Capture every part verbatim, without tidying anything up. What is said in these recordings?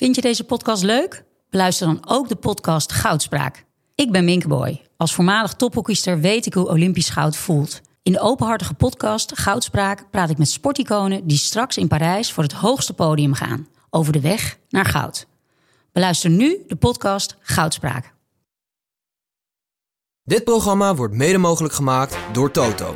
Vind je deze podcast leuk? Beluister dan ook de podcast Goudspraak. Ik ben Minke Boy. Als voormalig tophockeyster weet ik hoe Olympisch goud voelt. In de openhartige podcast Goudspraak praat ik met sporticonen die straks in Parijs voor het hoogste podium gaan. Over de weg naar goud. Beluister nu de podcast Goudspraak. Dit programma wordt mede mogelijk gemaakt door Toto.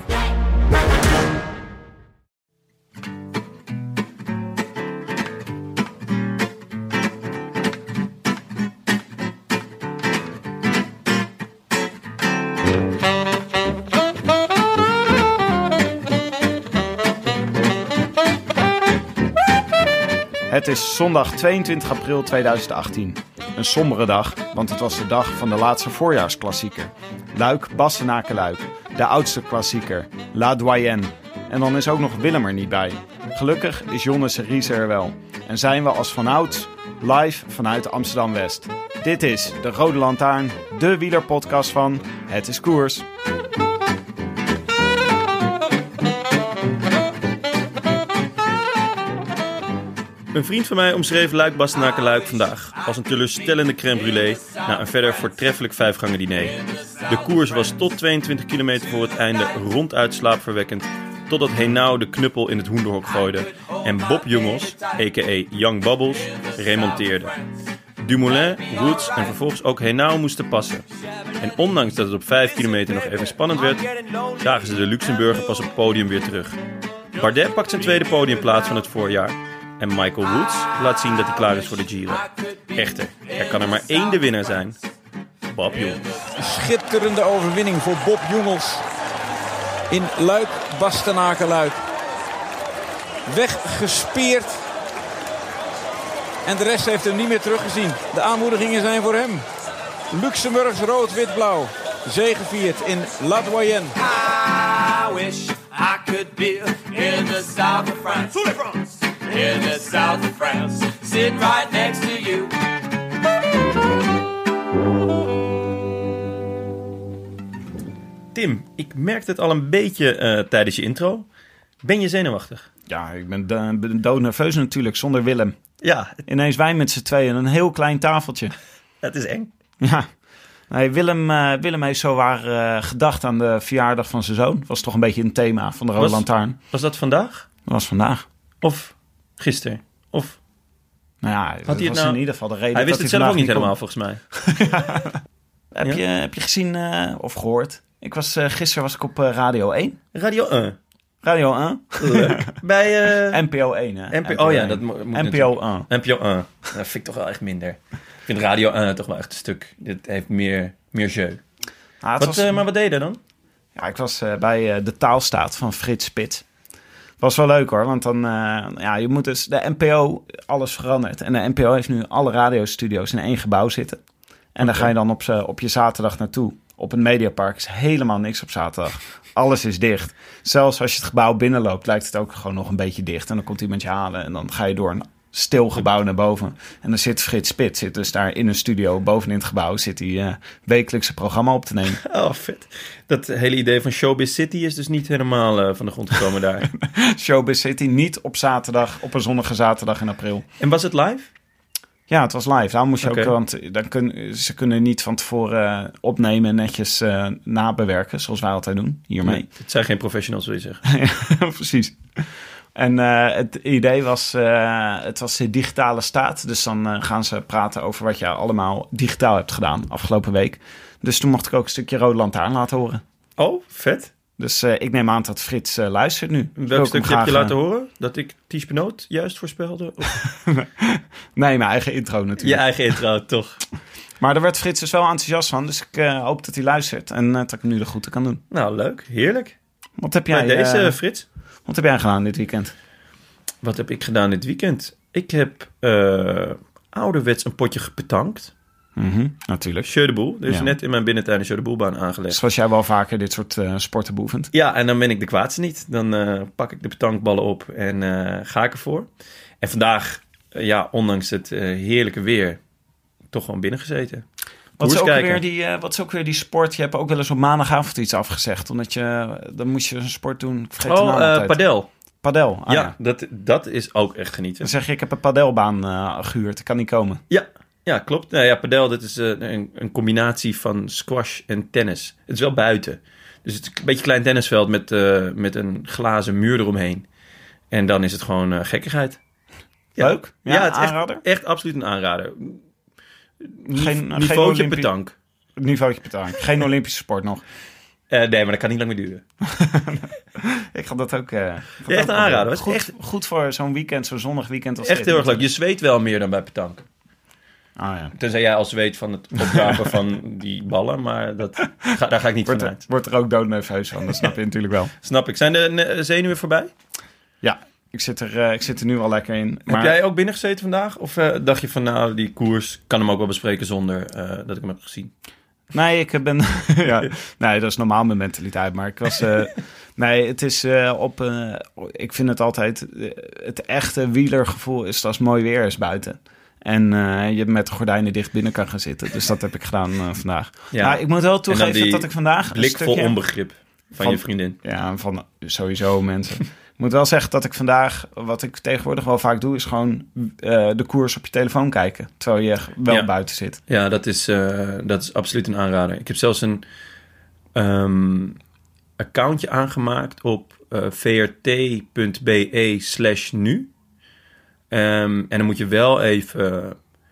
Het is zondag tweeëntwintig april tweeduizend achttien. Een sombere dag, want het was de dag van de laatste voorjaarsklassieker. Luik, Bastenaken-Luik, de oudste klassieker, La Doyenne. En dan is ook nog Willem er niet bij. Gelukkig is Jonne Seriese er wel. En zijn we als vanouds live vanuit Amsterdam-West. Dit is de Rode Lantaarn, de wielerpodcast van Het is Koers. Een vriend van mij omschreef Luik Bastenaken-Luik vandaag als een teleurstellende crème brûlée na een verder voortreffelijk vijfgangen diner. De koers was tot tweeëntwintig kilometer voor het einde ronduit slaapverwekkend, totdat Henao de knuppel in het hoenderhok gooide en Bob Jungels, a k a. Young Bubbles, remonteerde. Dumoulin, Woods en vervolgens ook Henao moesten passen. En ondanks dat het op vijf kilometer nog even spannend werd, zagen ze de Luxemburger pas op het podium weer terug. Bardet pakt zijn tweede podiumplaats van het voorjaar. En Michael Woods laat zien dat hij klaar is voor de Giro. Echter, er kan er maar één de winnaar zijn. Bob Jungels. Schitterende overwinning voor Bob Jungels. In Luik, Bastenaken-Luik. Weggespeerd. En de rest heeft hem niet meer teruggezien. De aanmoedigingen zijn voor hem. Luxemburgs rood-wit-blauw. Zegeviert in La Doyenne. I wish I could be in the south of France. In the south of France, sitting right next to you. Tim, ik merkte het al een beetje uh, tijdens je intro. Ben je zenuwachtig? Ja, ik ben, do- ben doodnerveus natuurlijk, zonder Willem. Ja. Ineens wij met z'n tweeën, een heel klein tafeltje. Het is eng. Ja. Nee, Willem, uh, Willem heeft zowaar uh, gedacht aan de verjaardag van zijn zoon. Dat was toch een beetje een thema van de Rode Was- Lantaarn. Was dat vandaag? Dat was vandaag. Of gisteren? Of... Nou ja, Had dat hij het was nou- in ieder geval de reden Hij wist dat het zelf ook niet vandaag helemaal, kon. volgens mij. Heb, Ja? je, heb je gezien uh, of gehoord? Ik was, uh, gisteren was ik op uh, Radio één. Radio één. Radio één? Leuk. Bij... Uh... N P O één, hè? N P O, oh ja, dat mo- moet N P O één. N P O één. Dat vind ik toch wel echt minder. Ik vind Radio één toch wel echt een stuk... Dit heeft meer, meer jeu. Ah, het Wat, was, uh, maar wat deed je daar dan? ja, ik was uh, bij uh, de Taalstaat van Frits Spits. Was wel leuk hoor, want dan... Uh, ja, je moet dus... De N P O, alles veranderd. En de N P O heeft nu alle radiostudio's in één gebouw zitten. En daar ga je dan op, z'n- op je zaterdag naartoe. Op een Mediapark is helemaal niks op zaterdag. Alles is dicht. Zelfs als je het gebouw binnenloopt, lijkt het ook gewoon nog een beetje dicht. En dan komt iemand je halen en dan ga je door een stil gebouw naar boven. En dan zit Frits Spits, zit dus daar in een studio, bovenin het gebouw, zit hij uh, wekelijks een programma op te nemen. Oh, vet. Dat hele idee van Showbiz City is dus niet helemaal uh, van de grond gekomen daar. Showbiz City niet op zaterdag, op een zonnige zaterdag in april. En was het live? Ja, het was live. Daarom moest je Oké. ook, want dan kun, ze kunnen niet van tevoren uh, opnemen en netjes uh, nabewerken, zoals wij altijd doen hiermee. Nee, het zijn geen professionals, wil je zeggen. Precies. En uh, het idee was, uh, het was de digitale staat. Dus dan uh, gaan ze praten over wat je allemaal digitaal hebt gedaan afgelopen week. Dus toen mocht ik ook een stukje Rode Lantaarn laten horen. Oh, vet. Dus uh, ik neem aan dat Frits uh, luistert nu. Ik wil Welk hem stukje graag, heb je laten uh, horen? Dat ik Ties Benoot juist voorspelde? Of... Nee, mijn eigen intro Je natuurlijk. eigen intro, toch? Maar daar werd Frits dus wel enthousiast van. Dus ik uh, hoop dat hij luistert en uh, dat ik hem nu de groeten kan doen. Nou, leuk. Heerlijk. Wat heb jij, Bij deze, uh, Frits. wat heb jij gedaan dit weekend? Wat heb ik gedaan dit weekend? Ik heb uh, ouderwets een potje gepetankt. Mm-hmm, natuurlijk. Jeu de boel. Er is Ja. net in mijn binnentuin een Jeu de boelbaan aangelegd. Zoals jij wel vaker dit soort uh, sporten beoefent. Ja, en dan ben ik de kwaadste niet. Dan uh, pak ik de petankballen op en uh, ga ik ervoor. En vandaag, uh, ja, ondanks het uh, heerlijke weer, toch gewoon binnen gezeten. Wat is, Koers ook kijken. weer die, uh, wat is ook weer die sport? Je hebt ook wel eens op maandagavond iets afgezegd. Omdat je, dan moest je een sport doen. Ik vergeet de Oh, naam uh, altijd. padel. Padel. Ah, ja, ja. Dat, dat is ook echt genieten. Dan zeg je, ik heb een padelbaan uh, gehuurd. Ik kan niet komen. Ja, ja klopt. Nou ja, padel, dat is uh, een, een combinatie van squash en tennis. Het is wel buiten. Dus het is een beetje een klein tennisveld met, uh, met een glazen muur eromheen. En dan is het gewoon uh, gekkigheid. Ja. Leuk. Ja, ja, het is aanrader. echt, echt absoluut een aanrader. Geen, Niveautje geen Olympi- petanque. Niveautje petanque. Geen Olympische sport nog. Uh, nee, maar dat kan niet lang meer duren. Ik ga dat ook... Uh, Ja, echt een aanrader. Het is Goed, echt, goed voor zo'n weekend, zo'n zonnig weekend. Als echt dit heel erg leuk. Je natuurlijk. zweet wel meer dan bij petanque. Ah, ja. Tenzij jij al zweet van het oprapen van die ballen. Maar dat, ga, daar ga ik niet Wordt van er, uit. wordt er ook doodneufheus van, dat snap je natuurlijk wel. Snap ik. Zijn de ne- zenuwen voorbij? Ja, ik zit er, uh, ik zit er nu al lekker in. Maar Heb jij ook binnen gezeten vandaag? Of uh, dacht je van nou, die koers kan hem ook wel bespreken zonder uh, dat ik hem heb gezien? Nee, ik ben... ja, nee, dat is normaal mijn mentaliteit. Maar ik was... Uh, nee, het is uh, op... Uh, ik vind het altijd... Uh, het echte wielergevoel is als het mooi weer is buiten. En uh, je met de gordijnen dicht binnen kan gaan zitten. Dus dat heb ik gedaan uh, vandaag. Ja. Nou, ik moet wel toegeven dat ik vandaag... blik een stukje, vol onbegrip van, van je vriendin. Ja, van sowieso mensen. Ik moet wel zeggen dat ik vandaag... Wat ik tegenwoordig wel vaak doe... is gewoon uh, de koers op je telefoon kijken. Terwijl je wel ja. buiten zit. Ja, dat is, uh, dat is absoluut een aanrader. Ik heb zelfs een um, accountje aangemaakt op uh, vrt.be slash nu. Um, en dan moet je wel even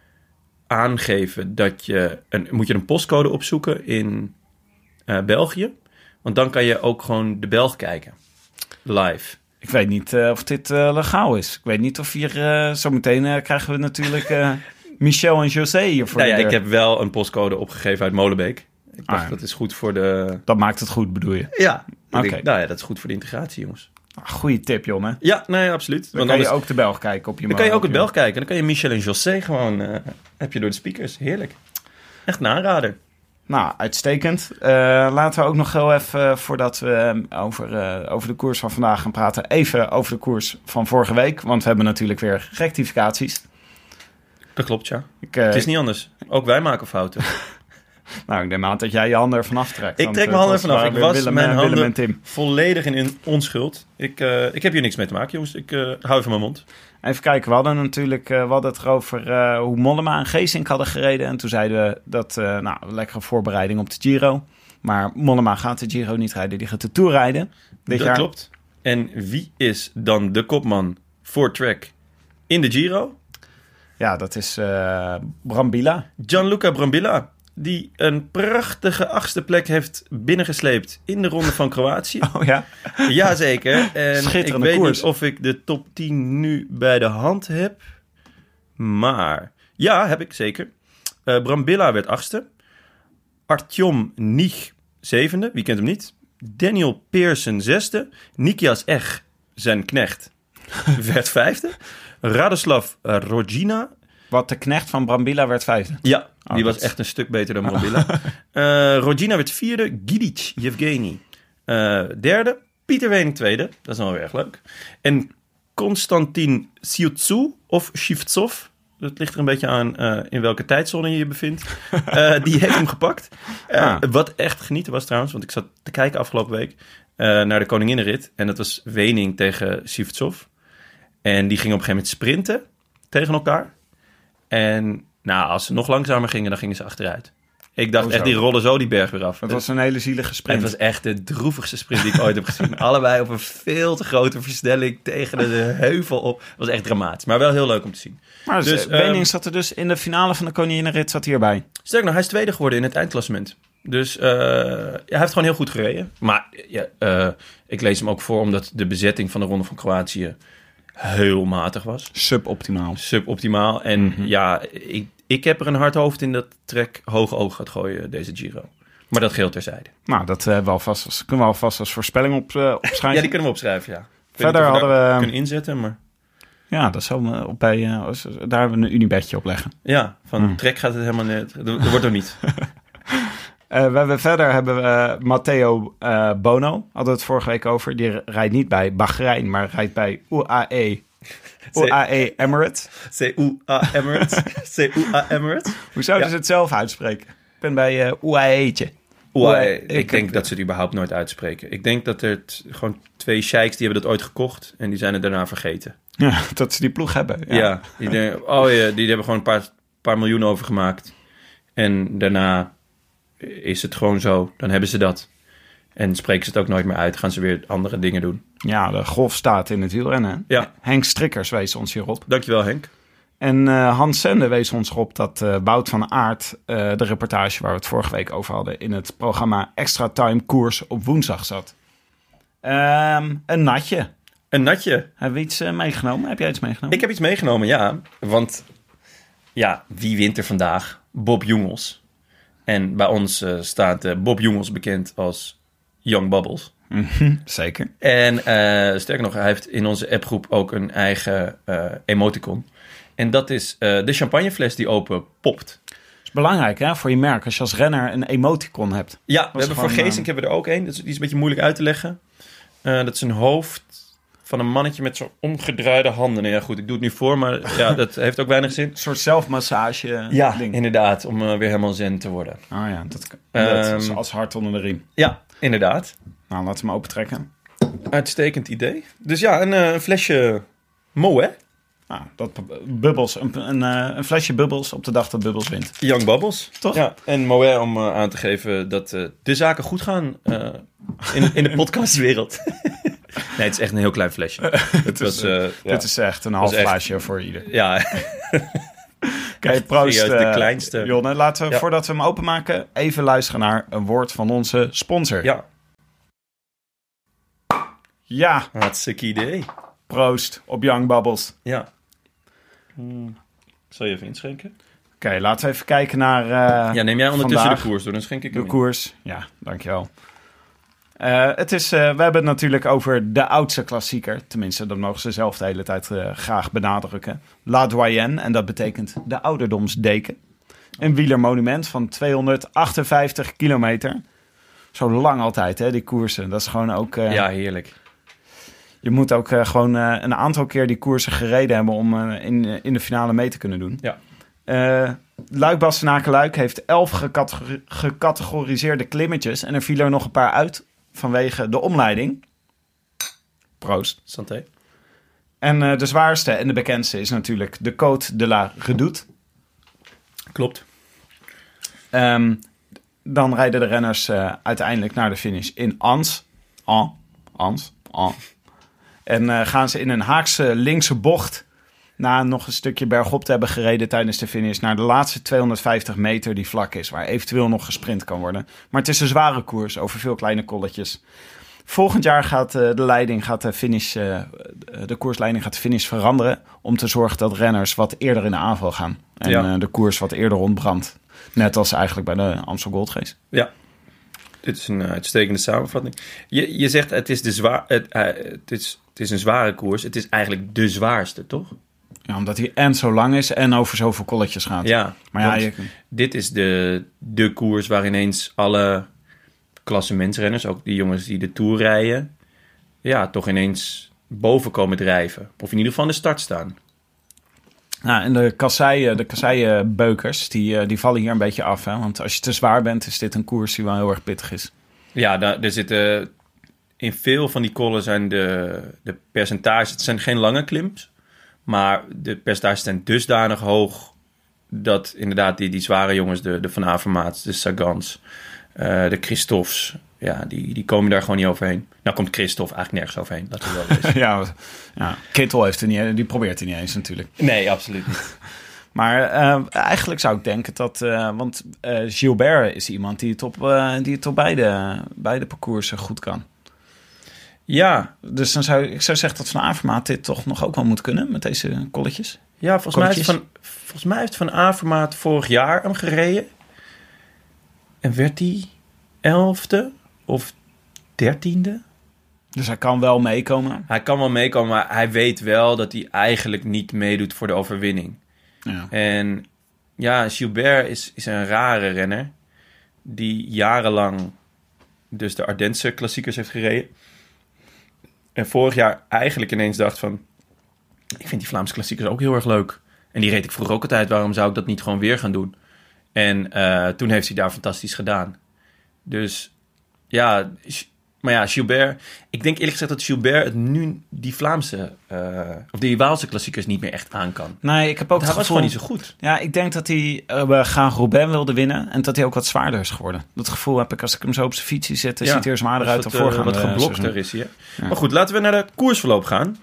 aangeven dat je... Een, moet je een postcode opzoeken in uh, België. Want dan kan je ook gewoon de Belg kijken. Live. Ik weet niet uh, of dit uh, legaal is. Ik weet niet of hier... Uh, zometeen uh, krijgen we natuurlijk uh, Michel en José hier voor nou de ja, deur. Ik heb wel een postcode opgegeven uit Molenbeek. Ik dacht, ah, dat is goed voor de... Dat maakt het goed, bedoel je? Ja. Oké. Okay. Nou ja, dat is goed voor de integratie, jongens. Goeie tip, Jon, hè? Ja, nee, absoluut. Dan Want kan anders... je ook de Belg kijken op je... Dan kan je ook op het je... Belg kijken. Dan kan je Michel en José gewoon... Uh, heb je door de speakers. Heerlijk. Echt een aanrader. Nou, uitstekend. Uh, laten we ook nog heel even, uh, voordat we uh, over, uh, over de koers van vandaag gaan praten... even over de koers van vorige week. Want we hebben natuurlijk weer rectificaties. Dat klopt, ja. Ik, uh, het is niet anders. Ook wij maken fouten. Nou, ik neem aan dat jij je handen ervan aftrekt. Ik trek mijn handen ervan af. Ik was Willem, mijn Willem handen en Tim. volledig in onschuld. Ik, uh, ik heb hier niks mee te maken, jongens. Ik uh, hou even mijn mond. Even kijken, we hadden natuurlijk uh, we hadden het erover uh, hoe Mollema en Geesink hadden gereden. En toen zeiden we dat, uh, nou, lekkere voorbereiding op de Giro. Maar Mollema gaat de Giro niet rijden, die gaat de Tour rijden. Dit dat jaar. klopt. En wie is dan de kopman voor Trek in de Giro? Ja, dat is uh, Brambilla. Gianluca Brambilla. Die een prachtige achtste plek heeft binnengesleept in de Ronde van Kroatië. Oh ja? Jazeker. En Schitterende ik weet koers. niet of ik de top tien nu bij de hand heb. Maar ja, heb ik zeker. Uh, Brambilla werd achtste. Artyom Nich zevende. Wie kent hem niet? Daniel Pearson zesde. Nikias Ech, zijn knecht, werd vijfde. Radoslav Rogina... Wat de knecht van Brambilla werd vijfde. Ja, die oh, was dat... echt een stuk beter dan Brambilla. uh, Rogina werd vierde. Gidic Yevgeny uh, derde. Pieter Weening tweede. Dat is wel weer erg leuk. En Konstantin Siutsu of Shivtsov. Dat ligt er een beetje aan uh, in welke tijdzone je je bevindt. Uh, die heeft hem gepakt. Uh, ah. Wat echt genieten was trouwens. Want ik zat te kijken afgelopen week uh, naar de Koninginnenrit. En dat was Weening tegen Shivtsov. En die gingen op een gegeven moment sprinten tegen elkaar. En nou, als ze nog langzamer gingen, dan gingen ze achteruit. Ik dacht oh, echt, die rollen zo die berg weer af. Het was een hele zielige sprint. Het was echt de droevigste sprint die ik ooit heb gezien. Allebei op een veel te grote versnelling tegen de heuvel op. Het was echt dramatisch, maar wel heel leuk om te zien. Maar dus, dus Weening um, zat er dus in de finale van de Koninginnenrit, zat hierbij. Sterker nog, hij is tweede geworden in het eindklassement. Dus uh, ja, hij heeft gewoon heel goed gereden. Maar ja, uh, ik lees hem ook voor omdat de bezetting van de Ronde van Kroatië heel matig was. Suboptimaal. Suboptimaal. En mm-hmm. ja, ik, ik heb er een hard hoofd in dat Trek hoge oog gaat gooien, deze Giro. Maar dat geheel terzijde. Nou, dat uh, we alvast als, kunnen we alvast als voorspelling op, uh, opschrijven. Ja, die kunnen we opschrijven, ja. Ik Verder we hadden we... kunnen inzetten, maar... Ja, dat zou me op bij... Uh, daar hebben we een Unibedje op leggen. Ja, van mm. Trek gaat het helemaal net... Dat wordt er niet. Uh, we hebben verder hebben we uh, Matteo uh, Bono, hadden we het vorige week over. Die rijdt niet bij Bahrein, maar rijdt bij U A E. U A E Emirates. C U A Emirates. C U A Emirates. Hoe zouden ja. ze het zelf uitspreken? Ik ben bij uh, U A E'tje. Oeh, Hoe- ik, ik denk heb- dat ze het überhaupt nooit uitspreken. Ik denk dat er t- gewoon twee sheiks die hebben dat ooit gekocht en die zijn het daarna vergeten. Ja, dat ze die ploeg hebben. Ja, Ja. die, denken, oh ja, die hebben gewoon een paar, paar miljoen overgemaakt. En daarna is het gewoon zo. Dan hebben ze dat. En spreken ze het ook nooit meer uit. Gaan ze weer andere dingen doen. Ja, de golf staat in het wielrennen. Ja. Henk Strikkers wees ons hierop. Dankjewel, Henk. En uh, Hans Zende wees ons erop dat uh, Wout van Aert, uh, de reportage waar we het vorige week over hadden, in het programma Extra Time Koers op woensdag zat. Um, een natje. Een natje. Hebben we iets uh, meegenomen? Heb jij iets meegenomen? Ik heb iets meegenomen, ja. Want ja, wie wint er vandaag? Bob Jungels. En bij ons uh, staat uh, Bob Jungels bekend als Young Bubbles. Mm-hmm, zeker. En uh, sterker nog, hij heeft in onze appgroep ook een eigen uh, emoticon. En dat is uh, de champagnefles die open popt. Dat is belangrijk hè, voor je merk als je als renner een emoticon hebt. Ja, Dat we is hebben voor gewoon, Geesink hebben we er ook één. Dat is, die is een beetje moeilijk uit te leggen. Uh, dat is een hoofd van een mannetje met zo'n omgedraaide handen. Nou ja, goed, ik doe het nu voor, maar ja, dat heeft ook weinig zin. Een soort zelfmassage Ja, ding. inderdaad, om uh, weer helemaal zen te worden. Oh ja, dat, dat Um, is als hart onder de riem. Ja, inderdaad. Nou, laten we hem opentrekken. Uitstekend idee. Dus ja, een, uh, een flesje Moët. Nou, dat bubbels, een, een, uh, een flesje bubbels op de dag dat bubbels wint. Young Bubbles. Toch? Ja, en Moët om uh, aan te geven dat uh, de zaken goed gaan uh, in, in de podcastwereld. Nee, het is echt een heel klein flesje. Het is, was, uh, ja. Dit is echt een half echt- glaasje voor ieder. Ja, Oké, proost. serieus, de eh, kleinste. Jonne, laten we, Ja. voordat we hem openmaken, even luisteren naar een woord van onze sponsor. ja, Ja, hartstikke idee. proost op Young Bubbles. Ja. Hmm. Zal je even inschenken? Oké, laten we even kijken naar uh, Ja, neem jij ondertussen vandaag. de koers door, dan schenk ik De hem in. koers. Ja, dankjewel. Uh, het is, uh, we hebben het natuurlijk over de oudste klassieker. Tenminste, dat mogen ze zelf de hele tijd uh, graag benadrukken. La Doyenne, en dat betekent de ouderdomsdeken. Een wielermonument van tweehonderdachtenvijftig kilometer. Zo lang altijd, hè, die koersen. Dat is gewoon ook... Uh, Ja, heerlijk. Je moet ook uh, gewoon uh, een aantal keer die koersen gereden hebben om uh, in, uh, in de finale mee te kunnen doen. Ja. Uh, Luik-Bastenaken-Luik heeft elf gecateg- gecategoriseerde klimmetjes. En er vielen er nog een paar uit vanwege de omleiding. Proost. Santé. En uh, de zwaarste en de bekendste is natuurlijk de Côte de la Redoute. Klopt. Um, dan rijden de renners uh, uiteindelijk naar de finish in Ans. Ans. Ans. Ans. En uh, gaan ze in een haakse linkse bocht, na nog een stukje bergop te hebben gereden tijdens de finish, naar de laatste tweehonderdvijftig meter die vlak is, waar eventueel nog gesprint kan worden. Maar het is een zware koers over veel kleine kolletjes. Volgend jaar gaat uh, de leiding, gaat de finish, uh, de koersleiding gaat de finish veranderen, om te zorgen dat renners wat eerder in de aanval gaan. En Ja. uh, de koers wat eerder rondbrandt. Net als eigenlijk bij de Amstel Gold Race. Ja. Dit is een uh, uitstekende samenvatting. Je, je zegt het is, de zwaar, het, uh, het, is, het is een zware koers. Het is eigenlijk de zwaarste, toch? Ja, omdat hij en zo lang is en over zoveel kolletjes gaat. Ja. Maar ja, want je, dit is de, de koers waar ineens alle klassementsrenners, ook die jongens die de Tour rijden, ja, toch ineens boven komen drijven. Of in ieder geval aan de start staan. nou, en de kasseien, de kasseienbeukers, die, uh, die vallen hier een beetje af. Hè? Want als je te zwaar bent, is dit een koers die wel heel erg pittig is. Ja, daar, er zitten in veel van die kollen zijn de, de percentages, het zijn geen lange klims, maar de percentages zijn dusdanig hoog dat inderdaad die, die zware jongens, de, de Van Avermaets, de Sagans, uh, de Christophs, ja, die, die komen daar gewoon niet overheen. Nou komt Christophe eigenlijk nergens overheen, dat is wel eens. ja, ja, Kittel heeft er niet, die probeert er niet eens natuurlijk. Nee, absoluut niet. Maar uh, eigenlijk zou ik denken dat... Uh, want uh, Gilbert is iemand die het op, uh, die het op beide, beide parcoursen goed kan. Ja, Dus dan zou ik zou zeggen dat Van Avermaat dit toch nog ook wel moet kunnen met deze kolletjes. ja volgens, mij heeft Kolletjes. van, volgens mij heeft Van Avermaet vorig jaar hem gereden. En werd hij elfde of dertiende? Dus hij kan wel meekomen. Hij kan wel meekomen, maar hij weet wel dat hij eigenlijk niet meedoet voor de overwinning. Ja. En ja, Gilbert is, is een rare renner die jarenlang dus de Ardense klassiekers heeft gereden. En vorig jaar eigenlijk ineens dacht van, ik vind die Vlaamse klassiekers ook heel erg leuk. En die reed ik vroeger ook altijd, waarom zou ik dat niet gewoon weer gaan doen? En uh, toen heeft hij daar fantastisch gedaan. Dus ja, maar ja, Gilbert... Ik denk eerlijk gezegd dat Gilbert het nu die Vlaamse... Uh, of die Waalse klassiekers niet meer echt aan kan. Nee, ik heb ook hij het was gevoel... gewoon niet zo goed. Ja, ik denk dat hij uh, gaan Roubaix wilde winnen en dat hij ook wat zwaarder is geworden. Dat gevoel heb ik als ik hem zo op zijn fiets zie zitten. Ja, ziet hij er zwaarder uit dan uh, voorgaande Wat geblokter seizoen. is hij. Ja. Maar goed, laten we naar de koersverloop gaan.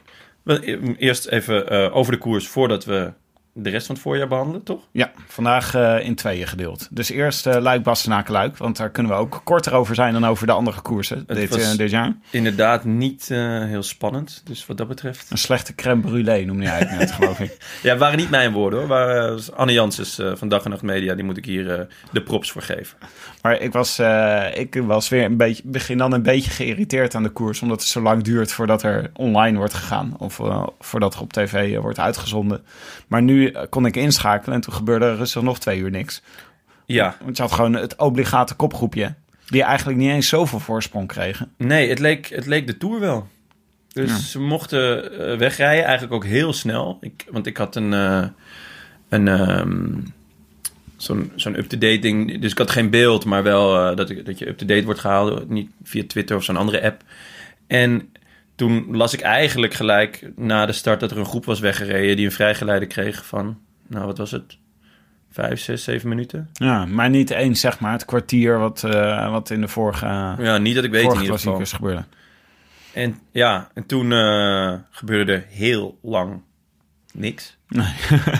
Eerst even uh, over de koers voordat we de rest van het voorjaar behandelen, toch? Ja, vandaag uh, in tweeën gedeeld. Dus eerst uh, Luik, Bastenaken, Luik. Want daar kunnen we ook korter over zijn dan over de andere koersen dit, uh, dit jaar. Inderdaad niet uh, heel spannend. Dus wat dat betreft... Een slechte crème brûlée noemde jij het net, geloof ik. Ja, het waren niet mijn woorden hoor. Maar, uh, Anne Janssens uh, van Dag en Nacht Media, die moet ik hier uh, de props voor geven. Maar ik was, uh, ik was weer een beetje, begin dan een beetje geïrriteerd aan de koers. Omdat het zo lang duurt voordat er online wordt gegaan. Of uh, voordat er op tv uh, wordt uitgezonden. Maar nu uh, kon ik inschakelen en toen gebeurde er rustig nog twee uur niks. Ja. Want je had gewoon het obligate kopgroepje. Die eigenlijk niet eens zoveel voorsprong kregen. Nee, het leek, het leek de Tour wel. Dus ja. Ze mochten uh, wegrijden, eigenlijk ook heel snel. Ik, want ik had een... Uh, een um, Zo'n, zo'n up-to-date ding. Dus ik had geen beeld, maar wel uh, dat, ik, dat je up-to-date wordt gehaald. Niet via Twitter of zo'n andere app. En toen las ik eigenlijk gelijk na de start dat er een groep was weggereden die een vrijgeleide kreeg van, nou wat was het? Vijf, zes, zeven minuten? Ja, maar niet eens zeg maar het kwartier wat, uh, wat in de vorige Ja, niet dat ik weet in ieder geval. Gebeurde. En ja, en toen uh, gebeurde er heel lang niks. Nee.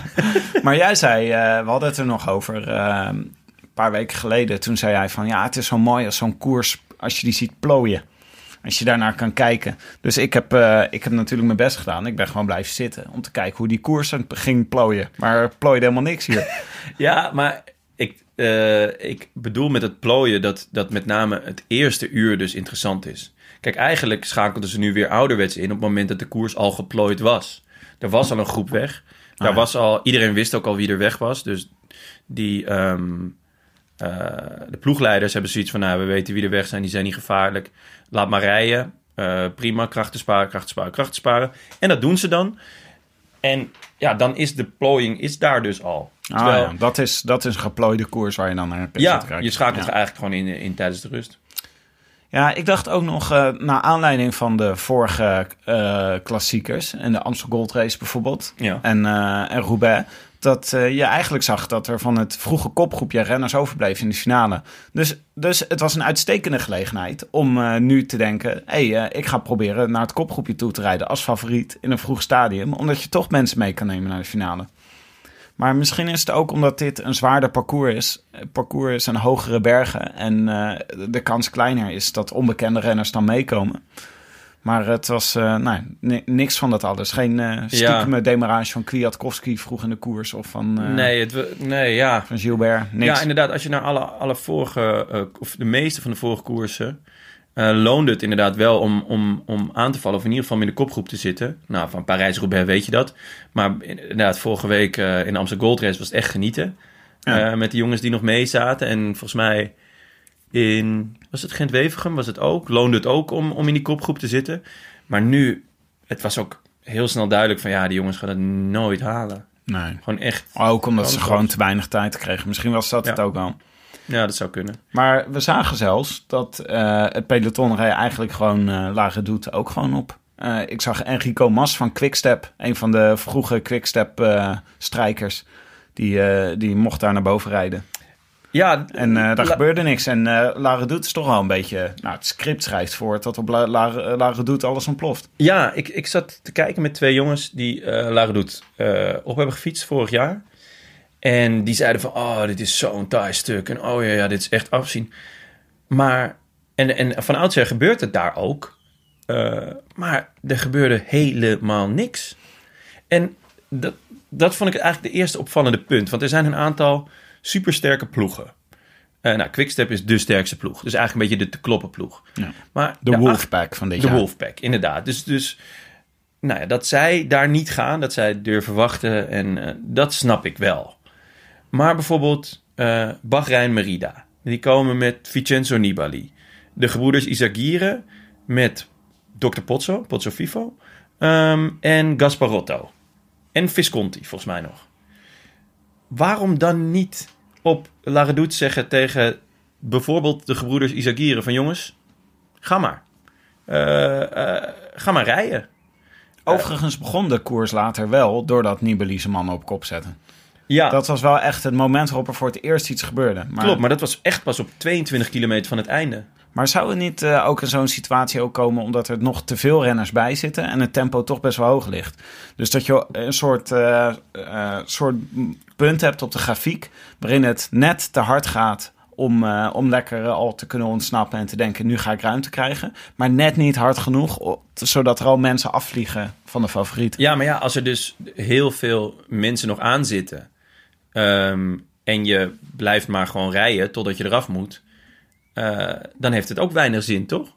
Maar jij zei, uh, we hadden het er nog over uh, een paar weken geleden. Toen zei hij van, ja, het is zo mooi als zo'n koers, als je die ziet plooien. Als je daarnaar kan kijken. Dus ik heb, uh, ik heb natuurlijk mijn best gedaan. Ik ben gewoon blijven zitten om te kijken hoe die koers ging plooien. Maar er plooide helemaal niks hier. Ja, maar ik, uh, ik bedoel met het plooien dat, dat met name het eerste uur dus interessant is. Kijk, eigenlijk schakelden ze nu weer ouderwets in op het moment dat de koers al geplooid was. Er was al een groep weg. Daar ah, ja. was al, iedereen wist ook al wie er weg was. Dus die, um, uh, de ploegleiders hebben zoiets van, nou, we weten wie er weg zijn, die zijn niet gevaarlijk. Laat maar rijden. Uh, prima, krachten sparen, krachten sparen, krachten sparen. En dat doen ze dan. En ja, dan is de plooiing is daar dus al. Ah, Terwijl, ja. dat, is, dat is een geplooide koers waar je dan naar ja, zit kijken. Je schakelt ja. er eigenlijk gewoon in, in tijdens de rust. Ja, ik dacht ook nog, uh, naar aanleiding van de vorige uh, klassiekers en de Amstel Gold Race bijvoorbeeld, ja. en, uh, en Roubaix, dat uh, je eigenlijk zag dat er van het vroege kopgroepje renners overbleef in de finale. Dus, dus het was een uitstekende gelegenheid om uh, nu te denken, hé, hey, uh, ik ga proberen naar het kopgroepje toe te rijden als favoriet in een vroeg stadium, omdat je toch mensen mee kan nemen naar de finale. Maar misschien is het ook omdat dit een zwaarder parcours is. Parcours is aan hogere bergen. En uh, de kans kleiner is dat onbekende renners dan meekomen. Maar het was uh, nou, n- niks van dat alles. Geen uh, stiekeme ja. demarrage van Kwiatkowski vroeg in de koers. Of van, uh, nee, het, nee, ja. van Gilbert. Niks. Ja, inderdaad. Als je naar alle, alle vorige, uh, of de meeste van de vorige koersen, Uh, loonde het inderdaad wel om, om, om aan te vallen, of in ieder geval in de kopgroep te zitten. Nou, van Parijs-Roubaix weet je dat. Maar inderdaad, vorige week uh, in de Amstel Gold Race was het echt genieten. Ja. Uh, met de jongens die nog mee zaten. En volgens mij in, was het Gent-Wevelgem, was het ook. Loonde het ook om, om in die kopgroep te zitten. Maar nu, het was ook heel snel duidelijk van, ja, die jongens gaan het nooit halen. Nee. Gewoon echt. Ook omdat ze gewoon te weinig tijd kregen. Misschien was dat ja. het ook wel. Ja, dat zou kunnen. Maar we zagen zelfs dat uh, het peloton reed eigenlijk gewoon uh, lage doet ook gewoon op. Uh, ik zag Enrico Mas van Quickstep, een van de vroege Quickstep uh, strijkers, die, uh, die mocht daar naar boven rijden. Ja, en uh, daar la- gebeurde niks. En uh, Lage Doet is toch wel een beetje, nou, het script schrijft voor dat op La- La- Lage Doet alles ontploft. Ja, ik, ik zat te kijken met twee jongens die uh, Lage Doet uh, op hebben gefietst vorig jaar. En die zeiden van, oh, dit is zo'n taai stuk. En oh ja, ja, dit is echt afzien. Maar, en, en van oudsher gebeurt het daar ook. Uh, maar er gebeurde helemaal niks. En dat, dat vond ik eigenlijk de eerste opvallende punt. Want er zijn een aantal supersterke ploegen. Uh, nou, Quickstep is de sterkste ploeg. Dus eigenlijk een beetje de te kloppen ploeg. Ja. Maar de Wolfpack van dit de jaar. De Wolfpack, inderdaad. Dus, dus nou ja, dat zij daar niet gaan, dat zij durven wachten. En uh, dat snap ik wel. Maar bijvoorbeeld uh, Bahrein Merida. Die komen met Vincenzo Nibali. De gebroeders Izagirre met dokter Pozzo, Pozzo Vivo. Um, en Gasparotto. En Visconti, volgens mij nog. Waarom dan niet op Lage Doet zeggen tegen bijvoorbeeld de gebroeders Izagirre van jongens, ga maar. Uh, uh, ga maar rijden. Overigens begon de koers later wel doordat Nibali zijn man op kop zette. Ja. Dat was wel echt het moment waarop er voor het eerst iets gebeurde. Maar, Klopt, maar dat was echt pas op tweeëntwintig kilometer van het einde. Maar zou er niet uh, ook in zo'n situatie ook komen omdat er nog te veel renners bij zitten en het tempo toch best wel hoog ligt? Dus dat je een soort, uh, uh, soort punt hebt op de grafiek waarin het net te hard gaat om, uh, om lekker al te kunnen ontsnappen en te denken, nu ga ik ruimte krijgen. Maar net niet hard genoeg, zodat er al mensen afvliegen van de favoriet. Ja, maar ja, als er dus heel veel mensen nog aan zitten um, en je blijft maar gewoon rijden totdat je eraf moet, Uh, dan heeft het ook weinig zin, toch?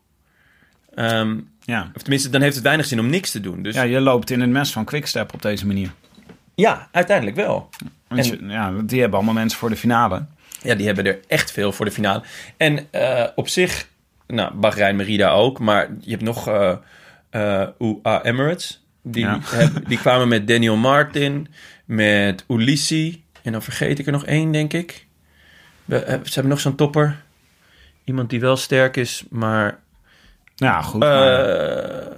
Um, ja. Of tenminste, dan heeft het weinig zin om niks te doen. Dus... Ja, je loopt in het mes van Quickstep op deze manier. Ja, uiteindelijk wel. En... Je, ja, die hebben allemaal mensen voor de finale. Ja, die hebben er echt veel voor de finale. En uh, op zich, nou, Bahrein Merida ook, maar je hebt nog uh, uh, U A E Emirates. Die, ja. heb, die kwamen met Daniel Martin, met Ulissi. En dan vergeet ik er nog één, denk ik. We, uh, ze hebben nog zo'n topper. Iemand die wel sterk is, maar... Ja, goed. Uh, maar...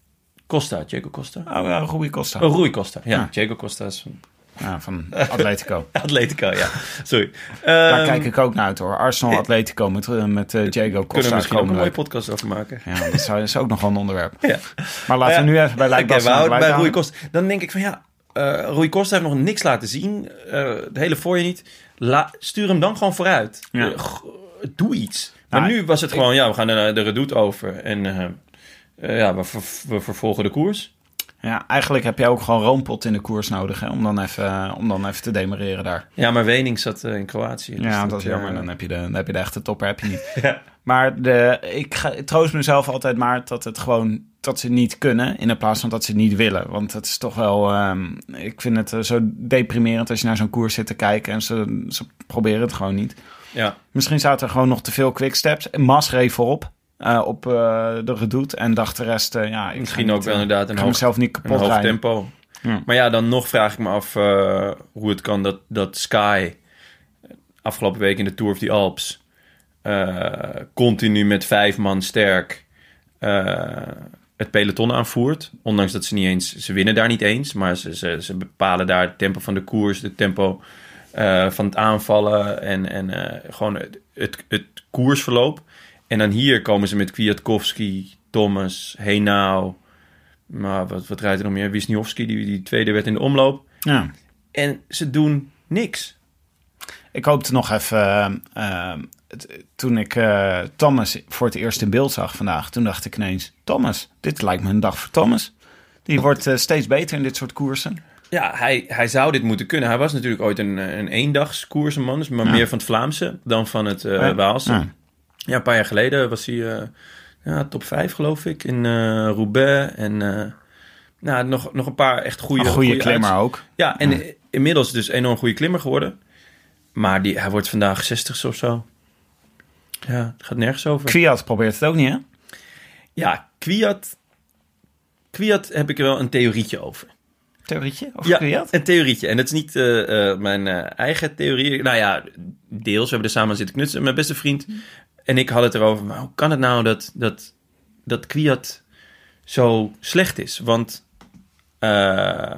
Costa, Diego Costa. Oh, ja, Rui Costa. Oh, Rui Costa. Ja, ja. Diego Costa is... Van... Ja, van Atletico. Atletico, ja. Sorry. Um, Daar kijk ik ook naar uit, hoor. Arsenal Atletico met, met uh, Diego Costa. Kunnen we misschien ook een mooie podcast over maken. Ja, dat is ook nog wel een onderwerp. Ja. Maar laten ja. we nu even bij Luik Bastenaken okay, bij Rui Costa. Dan denk ik van ja, uh, Rui Costa heeft nog niks laten zien. Uh, de hele voorje niet. La, stuur hem dan gewoon vooruit. Ja. Uh, doe iets. Maar nou, nu was het gewoon, ik... ja, we gaan er de redoute over. En uh, uh, ja, we, ver, we vervolgen de koers. Ja, eigenlijk heb jij ook gewoon Roompot in de koers nodig, hè, om dan even, uh, om dan even te demereren daar. Ja, maar Wening zat uh, in Kroatië. Dus ja, dat, dat is jammer. Uh... Dan, heb je de, dan heb je de echte topper heb je niet. Ja. Maar de, ik, ga, ik troost mezelf altijd maar dat het gewoon dat ze niet kunnen, in plaats van dat ze niet willen. Want het is toch wel, um, ik vind het uh, zo deprimerend als je naar zo'n koers zit te kijken en ze, ze proberen het gewoon niet. Ja. Misschien zaten er gewoon nog te veel quicksteps. Mas reed voorop. Uh, op uh, de redoute en dacht de rest, uh, ja, ik misschien niet, ook wel uh, inderdaad een hoog, mezelf niet kapot een hoog rijden. tempo. Ja. Maar ja, dan nog vraag ik me af uh, hoe het kan dat, dat Sky afgelopen week in de Tour of the Alps uh, continu met vijf man sterk uh, het peloton aanvoert. Ondanks dat ze niet eens, ze winnen daar niet eens, maar ze, ze, ze bepalen daar het tempo van de koers, het tempo uh, van het aanvallen en, en uh, gewoon het, het, het koersverloop. En dan hier komen ze met Kwiatkowski, Thomas, Henao. Maar wat, wat rijdt er nog meer? Wisniewski, die, die tweede werd in de omloop. Ja. En ze doen niks. Ik hoopte nog even... Uh, uh, t- toen ik uh, Thomas voor het eerst in beeld zag vandaag, toen dacht ik ineens, Thomas, dit lijkt me een dag voor Thomas. Die wordt uh, steeds beter in dit soort koersen. Ja, hij, hij zou dit moeten kunnen. Hij was natuurlijk ooit een, een eendagskoersenman, dus maar ja. meer van het Vlaamse dan van het uh, Waalse. Ja. Ja, een paar jaar geleden was hij uh, ja, top vijf, geloof ik, in uh, Roubaix. En uh, nou, nog, nog een paar echt goede... Een goede klimmer uits- ook. Ja, en ja. inmiddels dus enorm goede klimmer geworden. Maar die, hij wordt vandaag zestig of zo. Ja, het gaat nergens over. Kwiat probeert het ook niet, hè? Ja, Kwiat... Kwiat heb ik er wel een theorietje over. Theorietje? Of ja, Kwiat? Een theorietje. En dat is niet uh, uh, mijn uh, eigen theorie. Nou ja, deels. We hebben er samen aan zitten knutselen. Mijn beste vriend en ik hadden het erover. Maar hoe kan het nou dat, dat, dat Kwiat zo slecht is? Want uh,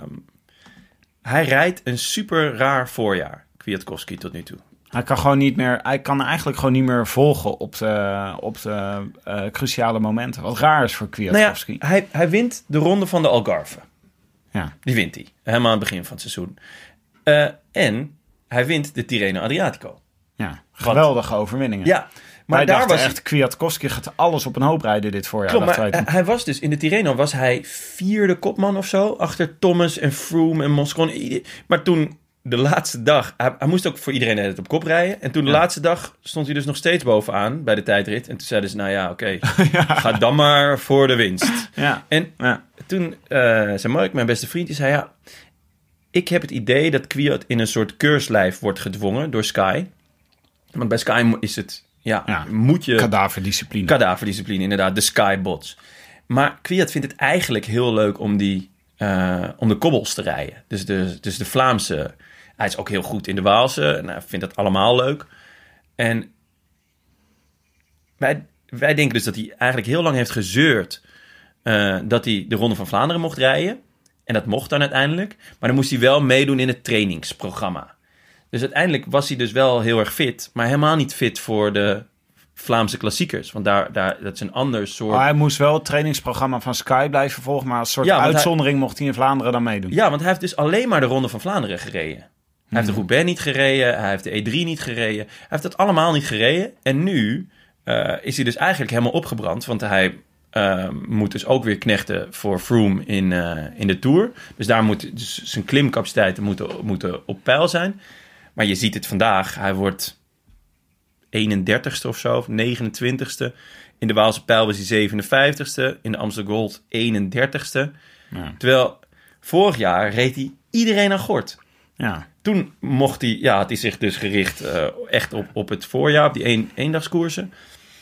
hij rijdt een super raar voorjaar. Kwiatkowski tot nu toe. Hij kan gewoon niet meer. Hij kan eigenlijk gewoon niet meer volgen op de, op de uh, cruciale momenten. Wat raar is voor Kwiatkowski. Nou ja, hij, hij wint de ronde van de Algarve. Ja. Die wint hij. Helemaal aan het begin van het seizoen. Uh, en hij wint de Tirreno Adriatico. Ja, geweldige Wat? overwinningen. Ja, maar Wij daar was echt, Kwiatkowski gaat alles op een hoop rijden dit voorjaar. Klopt, maar hij, hij was dus in de Tirreno was hij vierde kopman of zo achter Thomas en Froome en Moscon. Maar toen de laatste dag, hij, hij moest ook voor iedereen het op kop rijden. En toen de ja. laatste dag stond hij dus nog steeds bovenaan bij de tijdrit. En toen zeiden ze, nou ja, oké, okay, ja. ga dan maar voor de winst. Ja. En ja. toen uh, zei Mark, mijn beste vriend, die zei ja, ik heb het idee dat Kwiat in een soort keurslijf wordt gedwongen door Sky. Want bij Sky is het, ja, ja. moet je... Kadaverdiscipline. Kadaverdiscipline, inderdaad, de Sky-bots. Maar Kwiat vindt het eigenlijk heel leuk om, die, uh, om de kobbels te rijden. Dus de, dus de Vlaamse... Hij is ook heel goed in de Waalse en hij vindt dat allemaal leuk. En wij, wij denken dus dat hij eigenlijk heel lang heeft gezeurd... Uh, dat hij de Ronde van Vlaanderen mocht rijden. En dat mocht dan uiteindelijk. Maar dan moest hij wel meedoen in het trainingsprogramma. Dus uiteindelijk was hij dus wel heel erg fit. Maar helemaal niet fit voor de Vlaamse klassiekers. Want daar, daar, dat is een ander soort... Maar hij moest wel het trainingsprogramma van Sky blijven volgen. Maar als soort ja, uitzondering hij, mocht hij in Vlaanderen dan meedoen. Ja, want hij heeft dus alleen maar de Ronde van Vlaanderen gereden. Hij hmm. heeft de Roubaix niet gereden. Hij heeft de E drie niet gereden. Hij heeft dat allemaal niet gereden. En nu uh, is hij dus eigenlijk helemaal opgebrand. Want hij... Uh, moet dus ook weer knechten voor Froome in, uh, in de Tour. Dus daar moet dus zijn klimcapaciteiten moeten, moeten op peil zijn. Maar je ziet het vandaag. Hij wordt eenendertigste of zo, of negenentwintigste. In de Waalse Pijl was hij zevenenvijftigste. In de Amstel Gold eenendertigste. Ja. Terwijl vorig jaar reed hij iedereen aan gort. Ja. Toen mocht hij, ja, had hij zich dus gericht uh, echt op, op het voorjaar, op die een, eendagskoersen.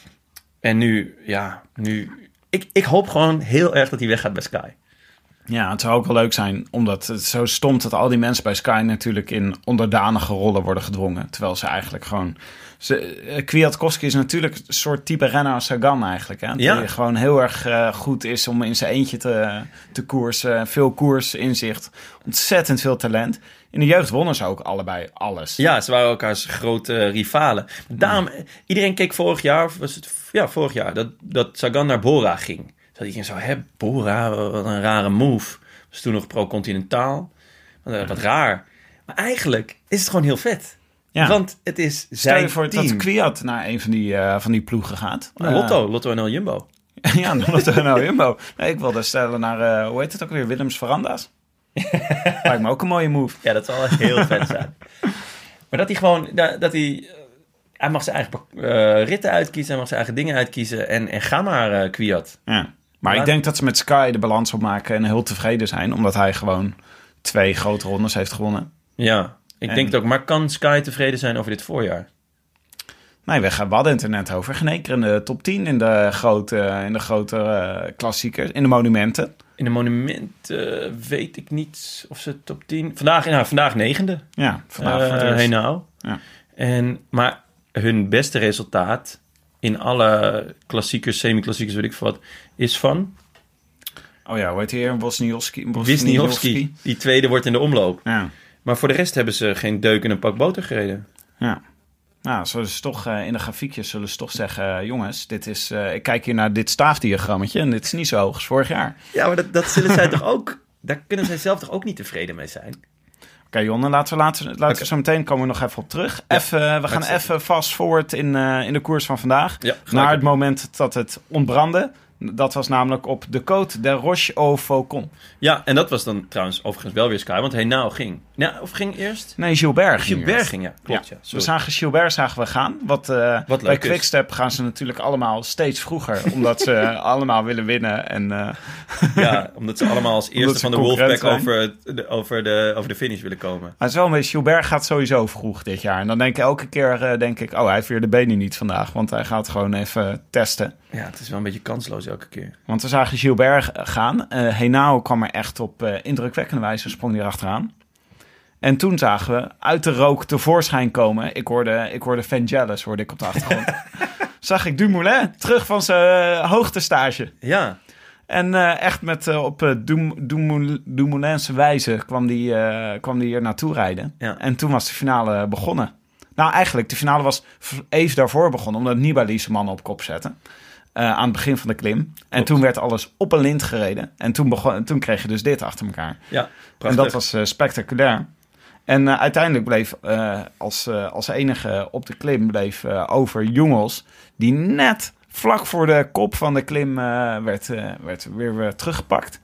En nu, ja, nu... Ik, ik hoop gewoon heel erg dat hij weggaat bij Sky. Ja, het zou ook wel leuk zijn, omdat het zo stond dat al die mensen bij Sky natuurlijk in onderdanige rollen worden gedwongen. Terwijl ze eigenlijk gewoon... Ze, Kwiatkowski is natuurlijk een soort type renner als Sagan eigenlijk. Hè? Ja. Die gewoon heel erg uh, goed is om in zijn eentje te, te koersen. Veel koersinzicht. Ontzettend veel talent. In de jeugd wonnen ze ook allebei alles. Ja, ze waren elkaars grote uh, rivalen. Daarom, ja. Iedereen keek vorig jaar, was het, ja, vorig jaar, dat, dat Sagan naar Bora ging. Dat iedereen zo, hè, Bora, wat een rare move. Was toen nog pro-continentaal. Wat, uh, wat raar. Maar eigenlijk is het gewoon heel vet. Ja. Want het is zijn Stel je voor team. dat Kwiat naar een van die, uh, van die ploegen gaat. Nou, Lotto, uh, Lotto en El Jumbo. Ja, Lotto en El Jumbo. Nee, ik wilde stellen naar, uh, hoe heet het ook weer, Willems Veranda's. Lijkt me ook een mooie move. Ja, dat zal heel vet zijn. Maar dat hij gewoon, dat hij, hij mag zijn eigen uh, ritten uitkiezen, hij mag zijn eigen dingen uitkiezen en, en ga maar uh, Kwiat. Ja. Maar Laat... ik denk dat ze met Sky de balans opmaken en heel tevreden zijn, omdat hij gewoon twee grote rondes heeft gewonnen. Ja, ik en... denk het ook. Maar kan Sky tevreden zijn over dit voorjaar? Nee, we gaan hadden het er net over. Geen één in de top tien in de grote, in de grote uh, klassiekers, in de monumenten. In de monumenten uh, weet ik niet of ze top tien... Vandaag, nou, vandaag negende. Ja, vandaag uh, voor het hey nou. Ja. En, maar hun beste resultaat in alle klassiekers, semi-klassiekers, weet ik veel wat, is van... Oh ja, hoe heet hij hier? Wozniacki. Wisniewski. Die tweede wordt in de omloop. Ja. Maar voor de rest hebben ze geen deuk in een pak boter gereden. Ja. Nou, zullen ze toch uh, in de grafiekjes zullen ze toch zeggen... Uh, jongens, dit is, uh, ik kijk hier naar dit staafdiagrammetje... en dit is niet zo hoog als vorig jaar. Ja, maar dat, dat zullen zij toch ook... Daar kunnen zij zelf toch ook niet tevreden mee zijn? Oké, okay, Jonne, laten we, laten, laten okay. we zo meteen komen we nog even op terug. Ja, even, uh, we gaan even fast forward in, uh, in de koers van vandaag. Ja, naar het moment dat het ontbrandde. Dat was namelijk op de Côte de Roche au Faucon. Ja, en dat was dan trouwens overigens wel weer Sky, want hij nou ging. Ja, of ging eerst? Nee, Gilbert ging Gilbert ging, ja. Klopt, ja. ja we zagen Gilbert zagen we gaan. Wat, uh, Wat bij Quickstep gaan ze natuurlijk allemaal steeds vroeger, omdat ze allemaal willen winnen. En, uh, ja, omdat ze allemaal als eerste van de Wolfpack over de, over, de, over de finish willen komen. Maar het is wel een beetje, Gilbert gaat sowieso vroeg dit jaar. En dan denk ik elke keer, uh, denk ik, oh, hij heeft weer de benen niet vandaag, want hij gaat gewoon even testen. Ja, het is wel een beetje kansloos elke keer. Want we zagen Gilbert gaan. Uh, Henao kwam er echt op uh, indrukwekkende wijze, sprong hij erachteraan. En toen zagen we uit de rook tevoorschijn komen. Ik hoorde, ik hoorde Vangelis, hoorde ik op de achtergrond. Zag ik Dumoulin terug van zijn uh, hoogtestage. Ja. En uh, echt met uh, op uh, Dumoulinse wijze kwam die, uh, kwam die hier naartoe rijden. Ja. En toen was de finale begonnen. Nou, eigenlijk, de finale was even daarvoor begonnen, omdat Nibali zijn man op kop zette. Uh, aan het begin van de klim. En Klopt. Toen werd alles op een lint gereden. En toen, begon, toen kreeg je dus dit achter elkaar. Ja, prachtig. En dat was uh, spectaculair. En uh, uiteindelijk bleef uh, als, uh, als enige op de klim bleef uh, over Jongels, die net vlak voor de kop van de klim uh, werd, uh, werd weer, weer teruggepakt.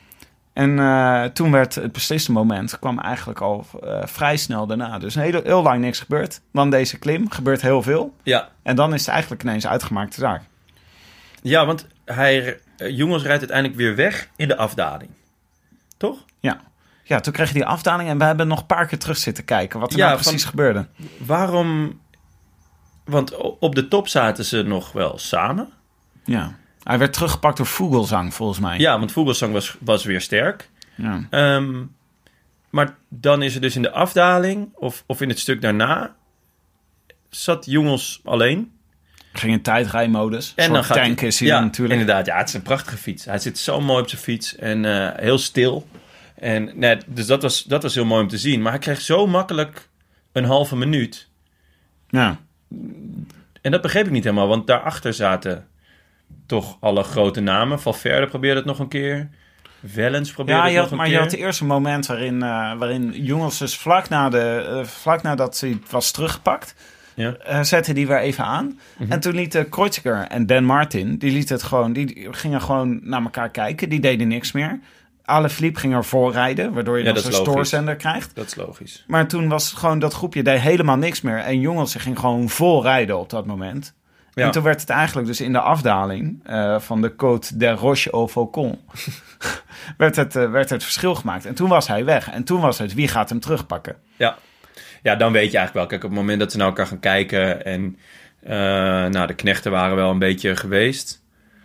En uh, toen werd het besliste moment, kwam eigenlijk al uh, vrij snel daarna. Dus heel, heel lang niks gebeurd. Dan deze klim, gebeurt heel veel. Ja. En dan is het eigenlijk ineens uitgemaakte zaak. Ja, want hij, Jongels rijdt uiteindelijk weer weg in de afdaling. Toch? Ja. Ja, toen kreeg je die afdaling en we hebben nog een paar keer terug zitten kijken wat er ja, nou precies van, gebeurde. Waarom? Want op de top zaten ze nog wel samen. Ja. Hij werd teruggepakt door Vogelsang, volgens mij. Ja, want Vogelsang was, was weer sterk. Ja. Um, maar dan is er dus in de afdaling, of, of in het stuk daarna, zat Jongels alleen. Ging in tijdrijmodus. En dan gaat tank hij, is hij ja, natuurlijk. Inderdaad, ja, het is een prachtige fiets. Hij zit zo mooi op zijn fiets en uh, heel stil. En nee, dus dat was, dat was heel mooi om te zien. Maar hij kreeg zo makkelijk een halve minuut. Ja. En dat begreep ik niet helemaal, want daarachter zaten toch alle grote namen. Valverde probeerde het nog een keer. Wellens probeerde ja, het je nog had, een maar keer. je had het eerste moment waarin, uh, waarin jongens dus vlak, na de, uh, vlak nadat hij was teruggepakt, Ja. uh, zette die weer even aan. Mm-hmm. En toen lieten Kreuziger en Dan Martin, die lieten het gewoon, die gingen gewoon naar elkaar kijken. Die deden niks meer. Alaphilippe ging er voorrijden, waardoor je Ja, dan dat zo'n is logisch. stoorzender krijgt. Dat is logisch. Maar toen was het gewoon dat groepje deed helemaal niks meer. En jongens ging gewoon vol rijden op dat moment. Ja. En toen werd het eigenlijk dus in de afdaling uh, van de Côte des Roches au Faucon werd, het, uh, werd het verschil gemaakt. En toen was hij weg. En toen was het, wie gaat hem terugpakken? Ja. Ja, dan weet je eigenlijk wel. Kijk, op het moment dat ze naar elkaar gaan kijken en uh, nou, de knechten waren wel een beetje geweest.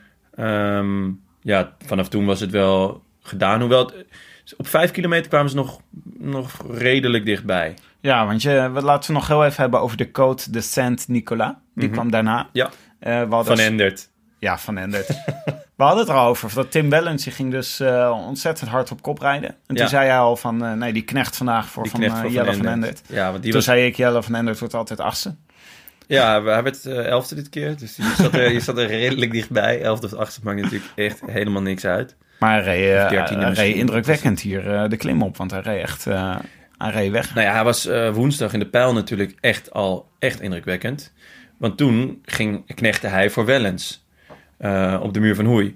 Um, ja, vanaf toen was het wel gedaan. Hoewel, het, op vijf kilometer kwamen ze nog, nog redelijk dichtbij. Ja, want je, laten we nog heel even hebben over de Côte de Saint-Nicolas. Die Mm-hmm. kwam daarna. Ja, uh, van dus, Endert. Ja, van Endert. We hadden het erover. Dat Tim Wellens die ging dus uh, ontzettend hard op kop rijden. En toen ja. zei hij al van, uh, nee, die knecht vandaag voor, die van, knecht uh, voor Jelle van van Endert. Endert. Ja, want die toen was... zei ik, Jelle van Endert wordt altijd achtste. Ja, hij werd uh, elfde dit keer. Dus je zat, er, je zat er redelijk dichtbij. Elfde of achtste maakt natuurlijk echt helemaal niks uit. Maar hij reed, uh, dertiende hij reed indrukwekkend hier uh, de klim op. Want hij reed echt uh, hij reed weg. Nou ja, hij was uh, woensdag in de pijl natuurlijk echt al echt indrukwekkend. Want toen ging knechtte hij voor Wellens uh, op de muur van Hoei.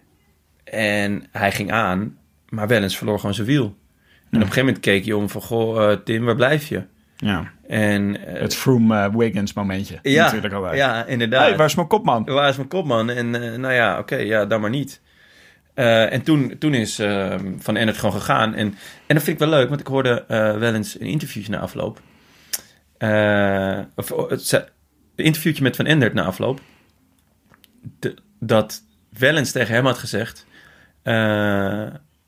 En hij ging aan, maar Wellens verloor gewoon zijn wiel. En ja. op een gegeven moment keek je om van, goh, uh, Tim, waar blijf je? Ja, en, uh, het Froome-Wiggins momentje. Ja, natuurlijk al ja, inderdaad. Hey, waar is mijn kopman? Waar is mijn kopman? En uh, nou ja, oké, okay, ja, dan maar niet. Uh, en toen, toen is uh, Van Endert gewoon gegaan. En, en dat vind ik wel leuk, want ik hoorde uh, wel eens een interviewtje na afloop. Uh, of, het, een interviewtje met Van Endert na afloop. De, dat Wellens tegen hem had gezegd... Uh,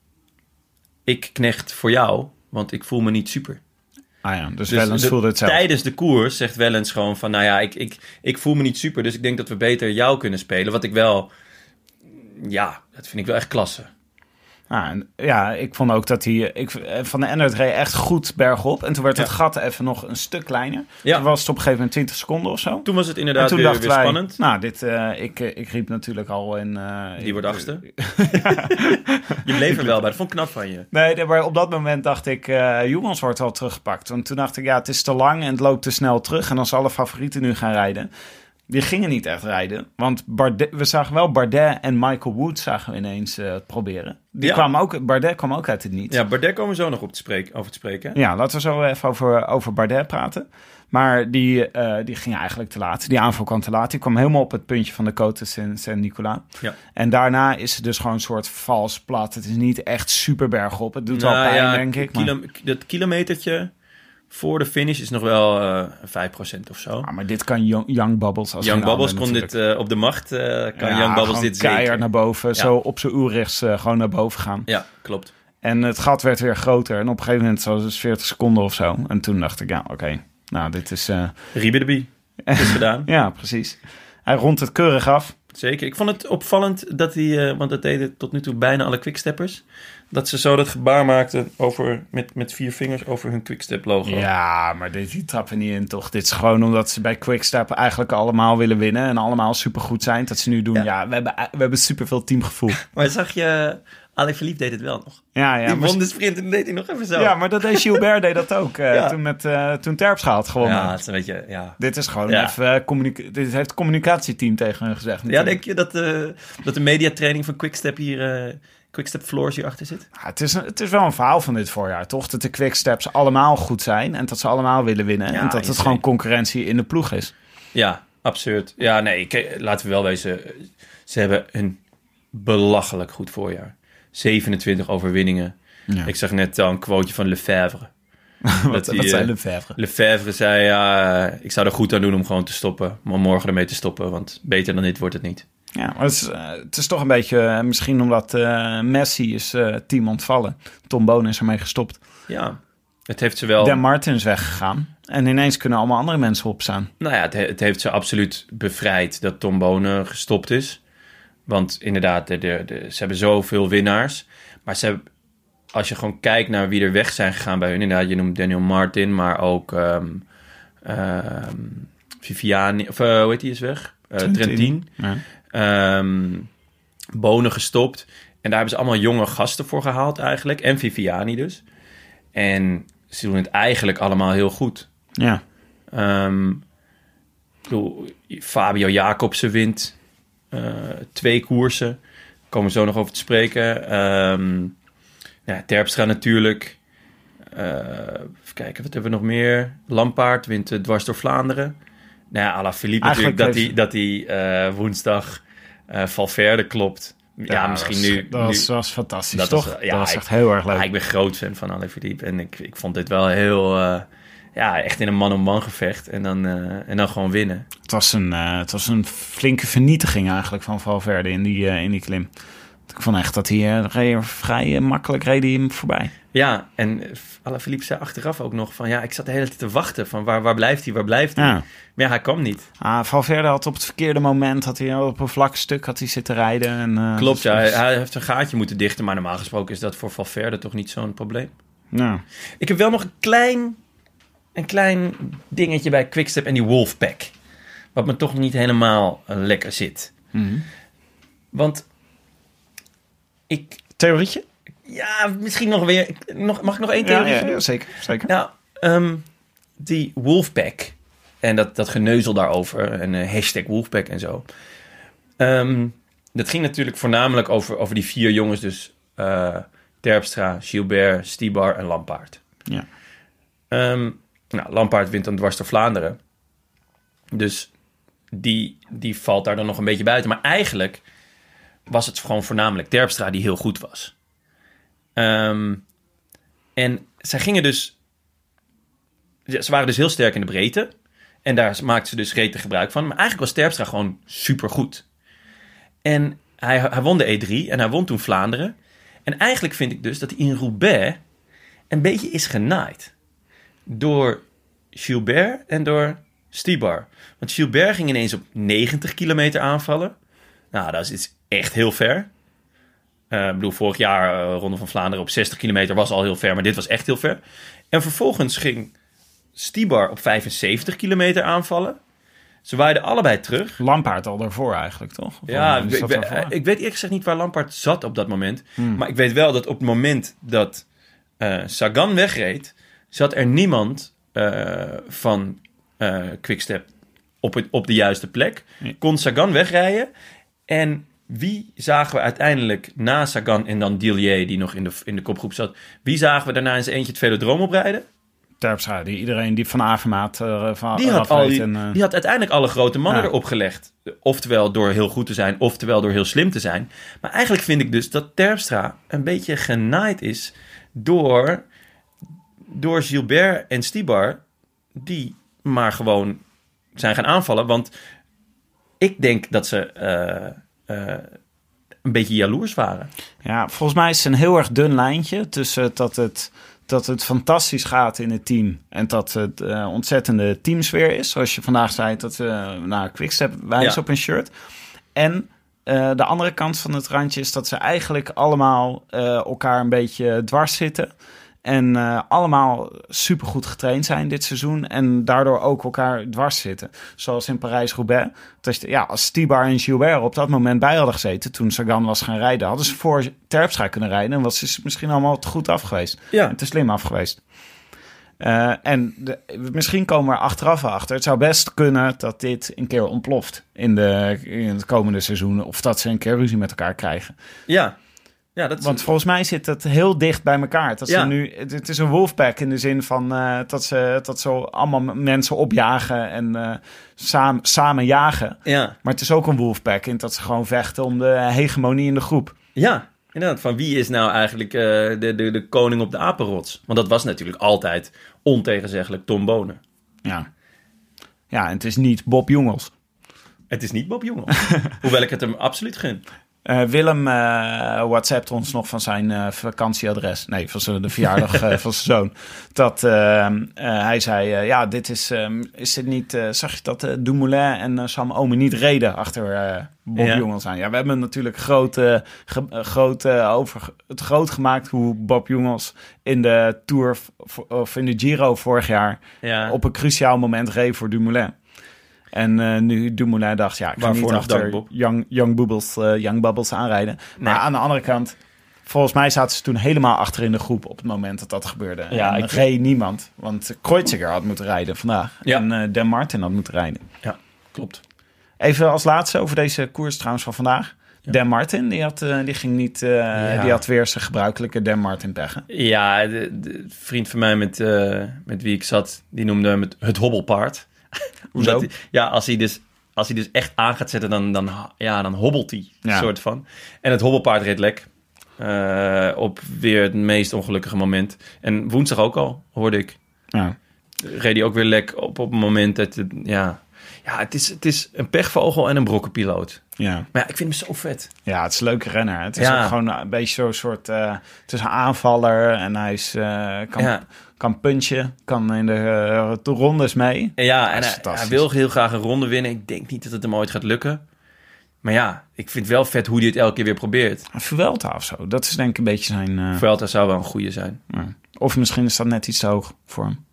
ik knecht voor jou, want ik voel me niet super. Ah ja, dus, dus Wellens de, voelde het zelf. Tijdens de koers zegt Wellens gewoon van... nou ja, ik, ik, ik voel me niet super, dus ik denk dat we beter jou kunnen spelen. Wat ik wel... Ja, dat vind ik wel echt klasse. Ah, en, ja, ik vond ook dat hij... Ik, Van de Endert reed echt goed bergop. En toen werd het ja. gat even nog een stuk kleiner. Ja. Toen was het op een gegeven moment twintig seconden of zo. Toen was het inderdaad toen weer, dachten weer wij, spannend. Nou, dit, uh, ik, ik riep natuurlijk al in... Uh, Die wordt achtste. Je bleef er wel bij, dat vond ik knap van je. Nee, maar op dat moment dacht ik... Uh, Jongens wordt al teruggepakt. Want toen dacht ik, ja, het is te lang en het loopt te snel terug. En als alle favorieten nu gaan rijden... Die gingen niet echt rijden. Want Bardet, we zagen wel Bardet en Michael Woods zagen we ineens uh, het proberen. Die ja. kwamen ook, Bardet kwam ook uit het niets. Ja, Bardet komen we zo nog op te spreken, over te spreken. Hè? Ja, laten we zo even over, over Bardet praten. Maar die, uh, die ging eigenlijk te laat. Die aanval kwam te laat. Die kwam helemaal op het puntje van de Côte Saint-Nicolas. Ja. En daarna is het dus gewoon een soort vals plat. Het is niet echt super bergop. Het doet nou, wel pijn, ja, denk ik. Kilo, maar... Dat kilometertje voor de finish is nog wel uh, vijf procent of zo. Ja, maar dit kan Young, young Bubbles als Young Bubbles kon natuurlijk. dit uh, op de macht. Uh, kan ja, Young Bubbles dit keihard zeker. naar boven. Ja. Zo op zijn oerrichts uh, gewoon naar boven gaan. Ja, klopt. En het gat werd weer groter. En op een gegeven moment was het veertig seconden of zo. En toen dacht ik, ja, oké. Okay, nou, dit is... Uh... Riebedebie. Is gedaan. Ja, precies. Hij rondt het keurig af. Zeker. Ik vond het opvallend dat hij... Uh, want dat deden tot nu toe bijna alle quicksteppers. Dat ze zo dat gebaar maakten over, met, met vier vingers over hun quickstep logo. Ja, maar dit, die trappen niet in, toch? Dit is gewoon omdat ze bij quickstep eigenlijk allemaal willen winnen. En allemaal supergoed zijn. Dat ze nu doen, ja, ja we, hebben, we hebben superveel teamgevoel. Maar zag je... Alaphilippe deed het wel nog. Ja, ja. Die maar... won de sprint en deed hij nog even zo. Ja, maar dat deed Gilbert deed dat ook. Uh, ja. Toen, met, uh, toen Terpstra had gewonnen. Ja, het is een beetje... Ja. Dit is gewoon ja. even... Uh, communica- dit heeft het communicatieteam tegen hun gezegd. Natuurlijk. Ja, denk je dat, uh, dat de mediatraining van Quickstep hier... Uh, Quickstep Floors hierachter zit? Ja, het, is een, het is wel een verhaal van dit voorjaar, toch? Dat de Quicksteps allemaal goed zijn en dat ze allemaal willen winnen. Ja, en dat het gewoon concurrentie in de ploeg is. Ja, absurd. Ja, nee, kijk, laten we wel wezen. Ze hebben een belachelijk goed voorjaar. zevenentwintig overwinningen. Ja. Ik zag net al een quoteje van Lefebvre. wat dat die, wat zei Lefebvre? Lefebvre zei, ja, ik zou er goed aan doen om gewoon te stoppen. Om morgen ermee te stoppen, want beter dan dit wordt het niet. Ja, maar het is, uh, het is toch een beetje... Uh, misschien omdat uh, Messi is uh, team ontvallen. Tom Bonen is ermee gestopt. Ja, het heeft ze wel... Dan Martin is weggegaan. En ineens kunnen allemaal andere mensen opstaan. Nou ja, het, het heeft ze absoluut bevrijd dat Tom Bonen gestopt is. Want inderdaad, de, de, de, ze hebben zoveel winnaars. Maar ze hebben, als je gewoon kijkt naar wie er weg zijn gegaan bij hun... Inderdaad, je noemt Daniel Martin, maar ook um, um, Viviani... Of uh, hoe heet die is weg? Uh, Trentin. Ja. Um, Bonen gestopt. En daar hebben ze allemaal jonge gasten voor gehaald eigenlijk. En Viviani dus. En ze doen het eigenlijk allemaal heel goed. Ja. Um, ik bedoel, Fabio Jacobsen wint uh, twee koersen. Daar komen we zo nog over te spreken. Um, ja, Terpstra natuurlijk. Uh, even kijken, wat hebben we nog meer? Lampaard wint uh, dwars door Vlaanderen. Nou ja, Alaphilippe natuurlijk, dat hij dat die, uh, woensdag uh, Valverde klopt. Ja, ja misschien was, nu... Dat was, nu, was fantastisch, dat toch? Was, ja, dat was ik, echt heel erg leuk. Ja, ik ben groot fan van Alaphilippe. En ik, ik vond dit wel heel... Uh, ja, echt in een man-op-man gevecht. En dan, uh, en dan gewoon winnen. Het was, een, uh, het was een flinke vernietiging eigenlijk van Valverde in die, uh, in die klim. Ik vond echt dat hij uh, reed, vrij uh, makkelijk reed hij hem voorbij. Ja, en Alaphilippe zei achteraf ook nog van... ja, ik zat de hele tijd te wachten van waar, waar blijft hij, waar blijft hij? Ja. Maar ja, hij kwam niet. Ah, Valverde had op het verkeerde moment... had hij op een vlak stuk had hij zitten rijden. En, uh, Klopt, dus, ja. Hij, hij heeft een gaatje moeten dichten... maar normaal gesproken is dat voor Valverde toch niet zo'n probleem. Ja. Ik heb wel nog een klein, een klein dingetje bij Quickstep en die Wolfpack. Wat me toch niet helemaal uh, lekker zit. Mm-hmm. Want ik... Theorietje? Ja, misschien nog weer... Nog, mag ik nog één theorie ja, ja, doen? ja, zeker, zeker. Nou, um, die Wolfpack... en dat, dat geneuzel daarover... en uh, hashtag Wolfpack en zo... Um, dat ging natuurlijk voornamelijk over, over die vier jongens... dus uh, Terpstra, Gilbert, Stybar en Lampaard. Ja. Um, nou, Lampaard wint dan dwars door Vlaanderen. Dus die, die valt daar dan nog een beetje buiten. Maar eigenlijk was het gewoon voornamelijk Terpstra die heel goed was. Um, en zij gingen dus... Ze waren dus heel sterk in de breedte. En daar maakten ze dus gretig gebruik van. Maar eigenlijk was Terpstra gewoon supergoed. En hij, hij won de E drie en hij won toen Vlaanderen. En eigenlijk vind ik dus dat hij in Roubaix een beetje is genaaid. Door Gilbert en door Stybar. Want Gilbert ging ineens op negentig kilometer aanvallen. Nou, dat is echt heel ver. Uh, ik bedoel, vorig jaar uh, Ronde van Vlaanderen op zestig kilometer was al heel ver. Maar dit was echt heel ver. En vervolgens ging Stybar op vijfenzeventig kilometer aanvallen. Ze waaiden allebei terug. Lampaard al daarvoor eigenlijk, toch? Of ja, ik, ik, ik, ik weet eerlijk gezegd niet waar Lampaard zat op dat moment. Hmm. Maar ik weet wel dat op het moment dat uh, Sagan wegreed... zat er niemand uh, van uh, Quickstep op, het, op de juiste plek. Nee. Kon Sagan wegrijden. En wie zagen we uiteindelijk na Sagan en dan Dillier... die nog in de, in de kopgroep zat... wie zagen we daarna in zijn eentje het velodroom oprijden? Terpstra, die iedereen die van Avermaat uh, van die had, al die, en, uh... die had uiteindelijk alle grote mannen ja. erop gelegd. Oftewel door heel goed te zijn, oftewel door heel slim te zijn. Maar eigenlijk vind ik dus dat Terpstra een beetje genaaid is... door, door Gilbert en Stybar... die maar gewoon zijn gaan aanvallen. Want ik denk dat ze uh, uh, een beetje jaloers waren. Ja, volgens mij is het een heel erg dun lijntje tussen dat het... dat het fantastisch gaat in het team en dat het uh, ontzettende teamsfeer is. Zoals je vandaag zei, dat we naar Quickstep wijzen ja. op een shirt. En uh, de andere kant van het randje is dat ze eigenlijk allemaal uh, elkaar een beetje dwars zitten. En uh, allemaal supergoed getraind zijn dit seizoen. En daardoor ook elkaar dwars zitten. Zoals in Parijs-Roubaix. Dat je, ja, als Stybar en Gilbert op dat moment bij hadden gezeten... toen Sagan was gaan rijden... hadden ze voor Terpstra kunnen rijden... en was ze misschien allemaal te goed af geweest. Ja. En te slim af geweest. Uh, en de, misschien komen we er achteraf achter. Het zou best kunnen dat dit een keer ontploft... in, de, in het komende seizoen. Of dat ze een keer ruzie met elkaar krijgen. Ja. Ja, dat is... Want volgens mij zit het heel dicht bij elkaar. Dat ja. ze nu, het is een wolfpack in de zin van uh, dat ze dat zo allemaal mensen opjagen en uh, samen, samen jagen. Ja. Maar het is ook een wolfpack in dat ze gewoon vechten om de hegemonie in de groep. Ja, inderdaad. Van wie is nou eigenlijk uh, de, de, de koning op de apenrots? Want dat was natuurlijk altijd ontegenzeggelijk Tom Bonen. Ja. Ja, en het is niet Bob Jungels. Het is niet Bob Jungels. Hoewel ik het hem absoluut gun. Uh, Willem uh, WhatsAppt ons nog van zijn uh, vakantieadres. Nee, van zijn, de verjaardag uh, van zijn zoon. Dat uh, uh, hij zei, uh, ja, dit is, um, is dit niet... Uh, zag je dat uh, Dumoulin en uh, Sam Omen niet reden achter uh, Bob ja. Jungels aan? Ja, we hebben natuurlijk groot, uh, ge, uh, groot, uh, over, het groot gemaakt hoe Bob Jungels in de Tour of in de Giro vorig jaar ja. op een cruciaal moment reed voor Dumoulin. En uh, nu Dumoulin dacht, ja, ik ga niet achter young, young, Bubbles, uh, young Bubbles aanrijden. Nee. Maar aan de andere kant, volgens mij zaten ze toen helemaal achter in de groep op het moment dat dat gebeurde. Ja, en ik reed niemand, want Kreuziger had moeten rijden vandaag. Ja. En uh, Dan Martin had moeten rijden. Ja, klopt. Even als laatste over deze koers trouwens van vandaag. Ja. Dan Martin, die had, uh, die ging niet, uh, ja. die had weer zijn gebruikelijke Dan Martin peggen. Ja, de, de vriend van mij met, uh, met wie ik zat, die noemde hem het, het hobbelpaard. Hoezo? Hij, ja, als hij, dus, als hij dus echt aan gaat zetten, dan, dan, ja, dan hobbelt hij. Ja. Soort van. En het hobbelpaard reed lek. Uh, op weer het meest ongelukkige moment. En woensdag ook al, hoorde ik. Ja. Reed hij ook weer lek op, op een moment dat... Het, ja, ja het, is, het is een pechvogel en een brokkenpiloot. Ja. Maar ja, ik vind hem zo vet. Ja, het is een leuke renner. Het is ja. ook gewoon een beetje zo'n soort... Uh, het is een aanvaller en hij is, uh, kan, ja. kan punchen, kan in de, uh, de rondes mee. Ja, en hij, hij wil heel graag een ronde winnen. Ik denk niet dat het hem ooit gaat lukken. Maar ja, ik vind het wel vet hoe hij het elke keer weer probeert. Vuelta of zo, dat is denk ik een beetje zijn... Uh... Vuelta zou wel een goede zijn. Ja. Of misschien is dat net iets te hoog voor hem.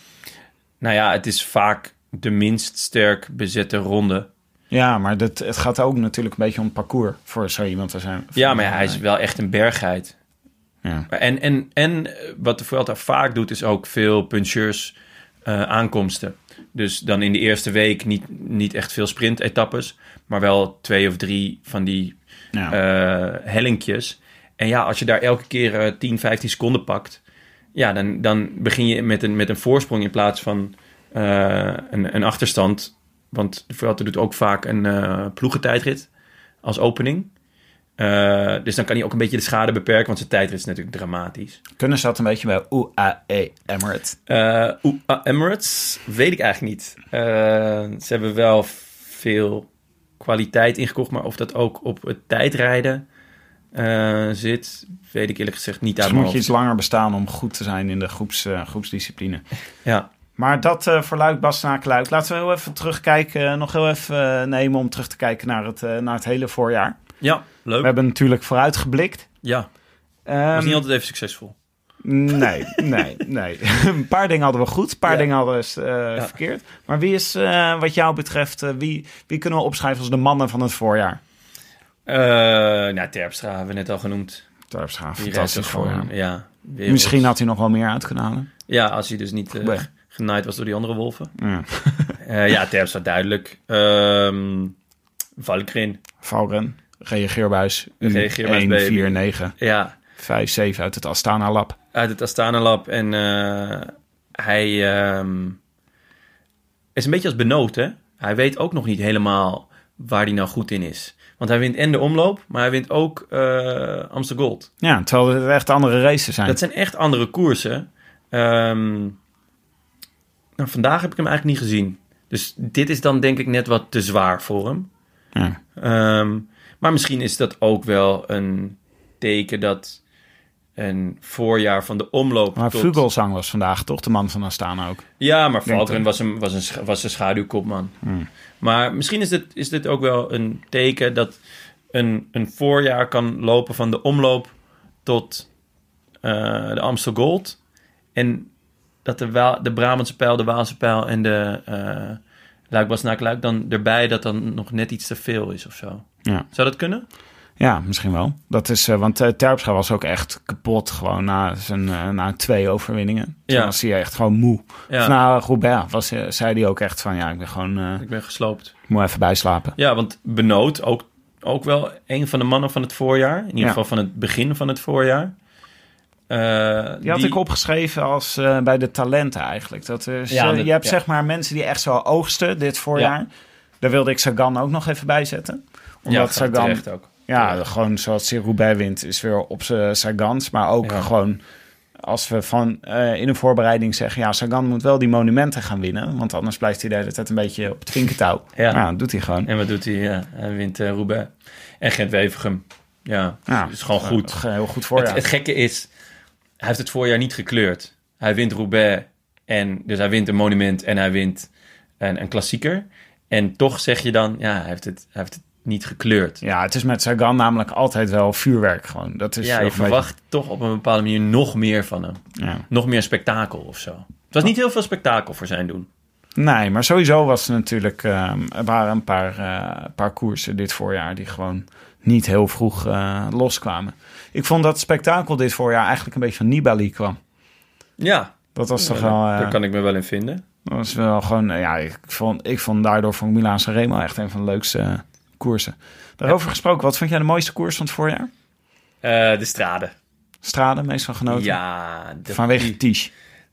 Nou ja, het is vaak de minst sterk bezette ronde. Ja, maar dat, het gaat ook natuurlijk een beetje om het parcours voor zo iemand te zijn. Ja, maar ja, hij is wel echt een berggeit. Ja. En, en, en wat de Vuelta vaak doet, is ook veel puncheurs uh, aankomsten. Dus dan in de eerste week niet, niet echt veel sprintetappes, maar wel twee of drie van die ja. uh, hellinkjes. En ja, als je daar elke keer uh, tien, vijftien seconden pakt, ja, dan, dan begin je met een, met een voorsprong in plaats van uh, een, een achterstand. Want de Vuelta doet ook vaak een uh, ploegentijdrit als opening. Uh, dus dan kan hij ook een beetje de schade beperken, want zijn tijdrit is natuurlijk dramatisch. Kunnen ze dat een beetje bij U A E Emirates? Uh, U A E Emirates weet ik eigenlijk niet. Uh, ze hebben wel veel kwaliteit ingekocht, maar of dat ook op het tijdrijden uh, zit, weet ik eerlijk gezegd niet uit mijn hoofd. Dus moet je iets langer bestaan om goed te zijn in de groeps, uh, groepsdiscipline. Ja. Maar dat uh, voor Luik, Bastenaken, Luik. Laten we heel even terugkijken, uh, nog heel even uh, nemen om terug te kijken naar het, uh, naar het hele voorjaar. Ja, leuk. We hebben natuurlijk vooruitgeblikt. Ja, um, was niet altijd even succesvol. Nee, nee, nee. Een paar dingen hadden we goed, een paar ja. dingen hadden we uh, ja. verkeerd. Maar wie is, uh, wat jou betreft, uh, wie, wie kunnen we opschrijven als de mannen van het voorjaar? Uh, nou, Terpstra hebben we net al genoemd. Terpstra, fantastisch voorjaar. Ja, misschien had hij nog wel meer uit kunnen halen. Ja, als hij dus niet uh, genaaid was door die andere wolven. Ja, uh, ja Terpstra duidelijk. Um, Valkrin. Valkrin. Reageerbuis. Reageerbuis één vier negen. Ja. vijf zeven uit het Astana Lab. Uit het Astana Lab. En uh, hij um, is een beetje als Benoot, hè? Hij weet ook nog niet helemaal waar hij nou goed in is. Want hij wint en de omloop, maar hij wint ook uh, Amstel Gold. Ja, terwijl het echt andere races zijn. Dat zijn echt andere koersen. Um, nou, vandaag heb ik hem eigenlijk niet gezien. Dus dit is dan denk ik net wat te zwaar voor hem. Ja. Um, maar misschien is dat ook wel een teken dat een voorjaar van de omloop... Maar tot... Vugelsang was vandaag toch de man van Astana ook? Ja, maar Valkrin was een, was een, was een schaduwkopman. Hmm. Maar misschien is dit, is dit ook wel een teken dat een, een voorjaar kan lopen van de omloop tot uh, de Amstel Gold. En dat de, Wa- de Brabantse pijl, de Waalse pijl en de uh, Luik Bastenaken Luik dan erbij dat dan nog net iets te veel is of zo. Ja. Zou dat kunnen? Ja, misschien wel. Dat is, uh, want uh, Terpstra was ook echt kapot gewoon na zijn uh, na twee overwinningen. Toen ja. was hij echt gewoon moe. Ja. Of na Roubaix was, uh, zei hij ook echt van ja, ik ben gewoon... Uh, ik ben gesloopt. Ik moet even bijslapen. Ja, want Benoot, ook, ook wel een van de mannen van het voorjaar. In ieder ja. geval van het begin van het voorjaar. Uh, die had die... ik opgeschreven als uh, bij de talenten eigenlijk. Dat is, ja, uh, je hebt ja. zeg maar mensen die echt zo oogsten dit voorjaar. Ja. Daar wilde ik Sagan ook nog even bij zetten. Omdat ja, Sagan ook. Ja, ja, gewoon zoals hij Roubaix wint is weer op zijn Sagans. Maar ook ja. gewoon als we van uh, in een voorbereiding zeggen... ja, Sagan moet wel die monumenten gaan winnen... want anders blijft hij de hele tijd een beetje op het vinkentouw. Ja. Maar ja, dat doet hij gewoon. En wat doet hij? Ja, hij wint uh, Roubaix. En Gent-Wevelgem. Ja, Ja, dat is gewoon goed. Uh, heel goed voorjaar. Het, het gekke is, hij heeft het voorjaar niet gekleurd. Hij wint Roubaix, en dus hij wint een monument en hij wint een, een klassieker. En toch zeg je dan, ja, hij heeft het, hij heeft het niet gekleurd. Ja, het is met Sagan namelijk altijd wel vuurwerk gewoon. Dat is ja, je verwacht beetje... toch op een bepaalde manier nog meer van hem. Ja. Nog meer spektakel of zo. Het was niet heel veel spektakel voor zijn doen. Nee, maar sowieso was er natuurlijk... Uh, er waren een paar, uh, paar koersen dit voorjaar die gewoon niet heel vroeg uh, loskwamen. Ik vond dat spektakel dit voorjaar eigenlijk een beetje van Nibali kwam. Ja. Dat was ja, toch wel... Uh, daar kan ik me wel in vinden. Dat was wel gewoon... Uh, ja, ik vond, ik vond daardoor vond Milaan Sanremo echt een van de leukste uh, koersen. Daarover ja. gesproken, wat vond jij de mooiste koers van het voorjaar? Uh, de Strade. Strade, meest van genoten? Ja. De, vanwege Tisch.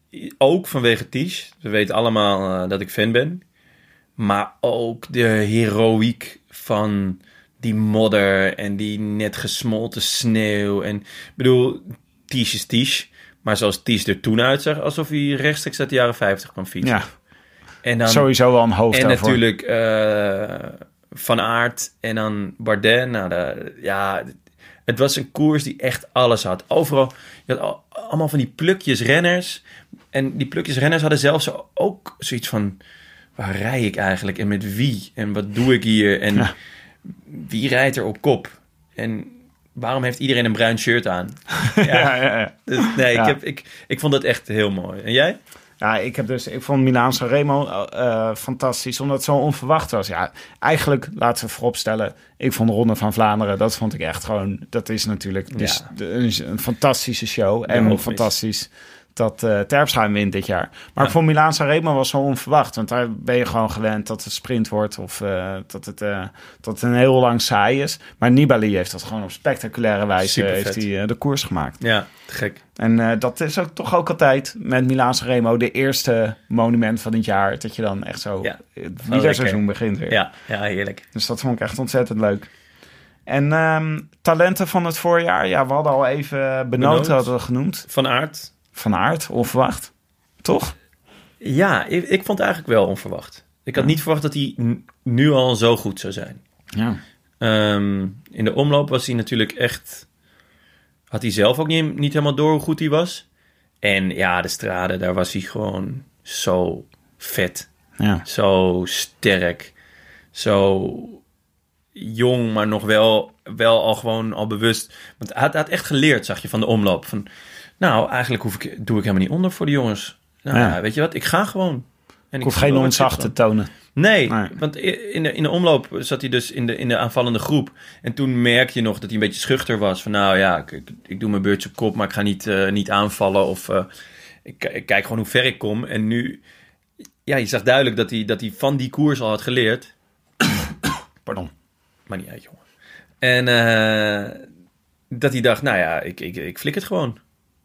Ook vanwege Tisch. We weten allemaal uh, dat ik fan ben. Maar ook de heroïek van die modder en die net gesmolten sneeuw. En ik bedoel, Tisch is Tisch. Maar zoals Tisch er toen uitzag, alsof hij rechtstreeks uit de jaren vijftig kwam fietsen. Ja, en dan, sowieso wel een hoofd En daarvoor. natuurlijk uh, Van Aert en dan Bardet. Nou, de, ja, het was een koers die echt alles had. Overal, je had al, allemaal van die plukjes renners. En die plukjes renners hadden zelfs ook zoiets van... waar rij ik eigenlijk en met wie? En wat doe ik hier? En ja. wie rijdt er op kop? En waarom heeft iedereen een bruin shirt aan? Ja, ja, ja, ja. Dus, nee, ja. ik, heb, ik, ik vond dat echt heel mooi. En jij? Ja, ik heb dus, ik vond Milaan Sanremo uh, fantastisch, omdat het zo onverwacht was. Ja, eigenlijk, laten we vooropstellen, ik vond de Ronde van Vlaanderen, dat vond ik echt gewoon, dat is natuurlijk dus ja. de, een, een fantastische show. En ja, fantastisch dat uh, Terpstra wint dit jaar. Maar ja. voor Milaan Sanremo was zo onverwacht, want daar ben je gewoon gewend dat het sprint wordt of uh, dat, het, uh, dat het een heel lang saai is. Maar Nibali heeft dat gewoon op spectaculaire wijze heeft hij, uh, de koers gemaakt. Ja, te gek. En uh, dat is ook toch ook altijd met Milaan Sanremo de eerste monument van het jaar. Dat je dan echt zo ja, het wielerseizoen begint weer. Ja, ja, heerlijk. Dus dat vond ik echt ontzettend leuk. En um, talenten van het voorjaar. Ja, we hadden al even Benoot hadden we genoemd. Van Aert. Van Aert, onverwacht. Toch? Ja, ik, ik vond het eigenlijk wel onverwacht. Ik had ja. niet verwacht dat hij n- nu al zo goed zou zijn. Ja. Um, in de omloop was hij natuurlijk echt... Had hij zelf ook niet, niet helemaal door hoe goed hij was. En ja, de Strade, daar was hij gewoon zo vet. Ja. Zo sterk. Zo jong, maar nog wel, wel al gewoon al bewust. Want hij had, hij had echt geleerd, zag je, van de omloop. Van, nou, eigenlijk hoef ik, doe ik helemaal niet onder voor de jongens. Nou, ja. weet je wat, ik ga gewoon. En ik hoef geen ontzag te tonen. Nee, nee, want in de, in de omloop zat hij dus in de, in de aanvallende groep. En toen merk je nog dat hij een beetje schuchter was. Van nou ja, ik, ik, ik doe mijn beurtje op kop, maar ik ga niet, uh, niet aanvallen. Of uh, ik, ik kijk gewoon hoe ver ik kom. En nu, ja, je zag duidelijk dat hij, dat hij van die koers al had geleerd. Pardon. Maar niet uit, jongen. En uh, dat hij dacht, nou ja, ik, ik, ik flik het gewoon.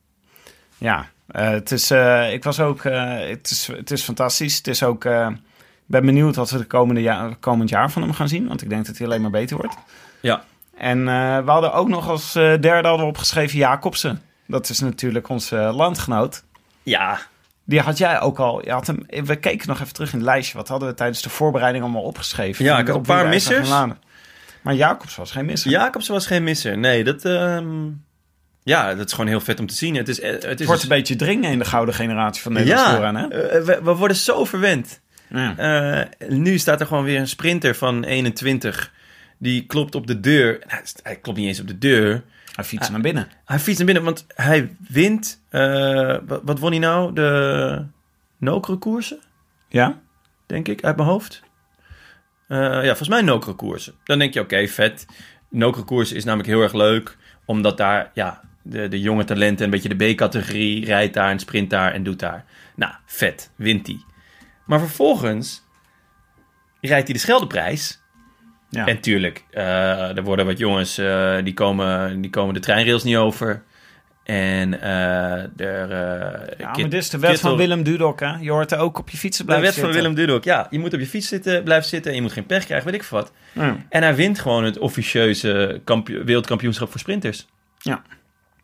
Ja, uh, het is, uh, ik was ook, uh, het, is, het is fantastisch. Het is ook, uh, ik ben benieuwd wat we de komende jaar, komend jaar van hem gaan zien. Want ik denk dat hij alleen maar beter wordt. Ja. En uh, we hadden ook nog als uh, derde hadden we opgeschreven Jacobsen. Dat is natuurlijk onze uh, landgenoot. Ja. Die had jij ook al. Je had hem, we keken nog even terug in het lijstje. Wat hadden we tijdens de voorbereiding allemaal opgeschreven? Ja, ik had een paar missers. Maar Jacobsen was geen misser. Jacobsen was geen misser. Nee, dat... Um... Ja, dat is gewoon heel vet om te zien. Het, is, het, is het wordt een beetje dringen in de gouden generatie van Nederlands ja, vooraan, hè? Uh, we, we worden zo verwend. Ja. Uh, nu staat er gewoon weer een sprinter van eenentwintig. Die klopt op de deur. Nou, hij klopt niet eens op de deur. Hij fietst naar binnen. Hij fietst naar binnen, want hij wint... Uh, wat, wat won hij nou? De Nokere-koersen? Ja? Denk ik, uit mijn hoofd. Uh, ja, volgens mij Nokere-koersen. Dan denk je, oké, okay, vet. Nokere-koersen is namelijk heel erg leuk. Omdat daar, ja... De, de jonge talenten, een beetje de B-categorie, rijdt daar en sprint daar en doet daar. Nou, vet, wint hij. Maar vervolgens rijdt hij de Scheldeprijs. Ja. En tuurlijk, uh, er worden wat jongens, uh, die, komen, die komen de treinrails niet over. En uh, er... Uh, ja, maar dit is de wet Kittel, van Willem Dudok, hè? Je hoort er ook op je fietsen blijven zitten. De wet zitten. van Willem Dudok, ja. Je moet op je fiets zitten, blijven zitten en je moet geen pech krijgen, weet ik veel wat. Ja. En hij wint gewoon het officieuze kampio- wereldkampioenschap voor sprinters. Ja.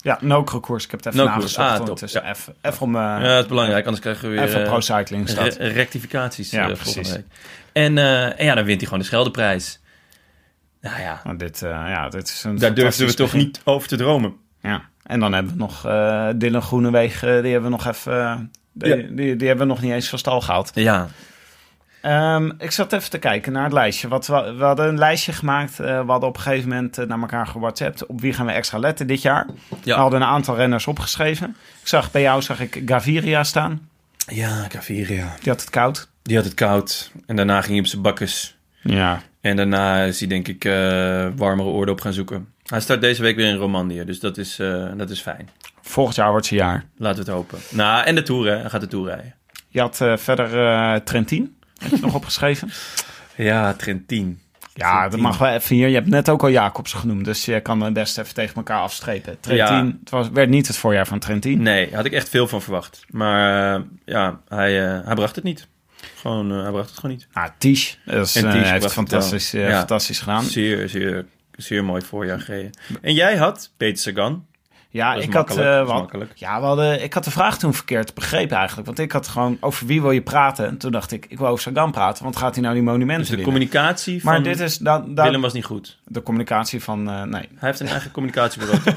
Ja, Nokere-koers. Ik heb het even Nokere. nagezocht. Ah, top. ondertussen. Ja. Even, even om... Uh, ja, dat is belangrijk. Anders krijgen we weer even uh, pro-cycling staat. re- rectificaties Ja, uh, precies. volgende week. En, uh, en ja, dan wint hij gewoon de Scheldeprijs. Nou ja, Nou, dit, uh, ja, dit is een daar durfden we toch begin. niet over te dromen. Ja. En dan hebben we nog uh, Dylan Groenewegen. Die hebben we nog even... Uh, die, Ja. die, die, die hebben we nog niet eens van stal gehaald. Ja, Um, ik zat even te kijken naar het lijstje. Wat we, we hadden een lijstje gemaakt. Uh, we hadden op een gegeven moment uh, naar elkaar gewhatsappt. Op wie gaan we extra letten dit jaar? Ja. We hadden een aantal renners opgeschreven. Ik zag bij jou zag ik Gaviria staan. ja, Gaviria. Die had het koud. Die had het koud. En daarna ging hij op zijn bakkes. Ja. En daarna is hij denk ik uh, warmere oorden op gaan zoeken. Hij start deze week weer in Romandie, dus dat is, uh, dat is fijn. Volgend jaar wordt zijn jaar. Laten we het hopen. Nou, en de Tour, hè. Hij gaat de Tour rijden. Je had uh, verder uh, Trentin. Heb je nog opgeschreven? Ja, Trentin. Ja, Trentin. dat mag wel even hier. Je hebt net ook al Jacobs genoemd. Dus je kan het best even tegen elkaar afstrepen. Trentin, Ja. het was, werd niet het voorjaar van Trentin. Nee, had ik echt veel van verwacht. Maar uh, ja, hij, uh, hij bracht het niet. Gewoon, uh, hij bracht het gewoon niet. Ah, Tisch. Dat is, En uh, Tisch hij heeft bracht het fantastisch, wel. uh, Ja. fantastisch gedaan. Zeer, zeer, zeer mooi voorjaar gereden. En jij had Peter Sagan. Ja, Dat is ik had, makkelijk, uh, dat is wat, makkelijk. ja we hadden, ik had de vraag toen verkeerd begrepen eigenlijk. Want ik had gewoon, over wie wil je praten? En toen dacht ik, ik wil over Sagan praten. Want gaat hij nou die monumenten Dus de winnen? communicatie van Maar dit is dan, dan Willem was niet goed. de communicatie van, uh, nee. Hij heeft een eigen communicatiebureau. toch?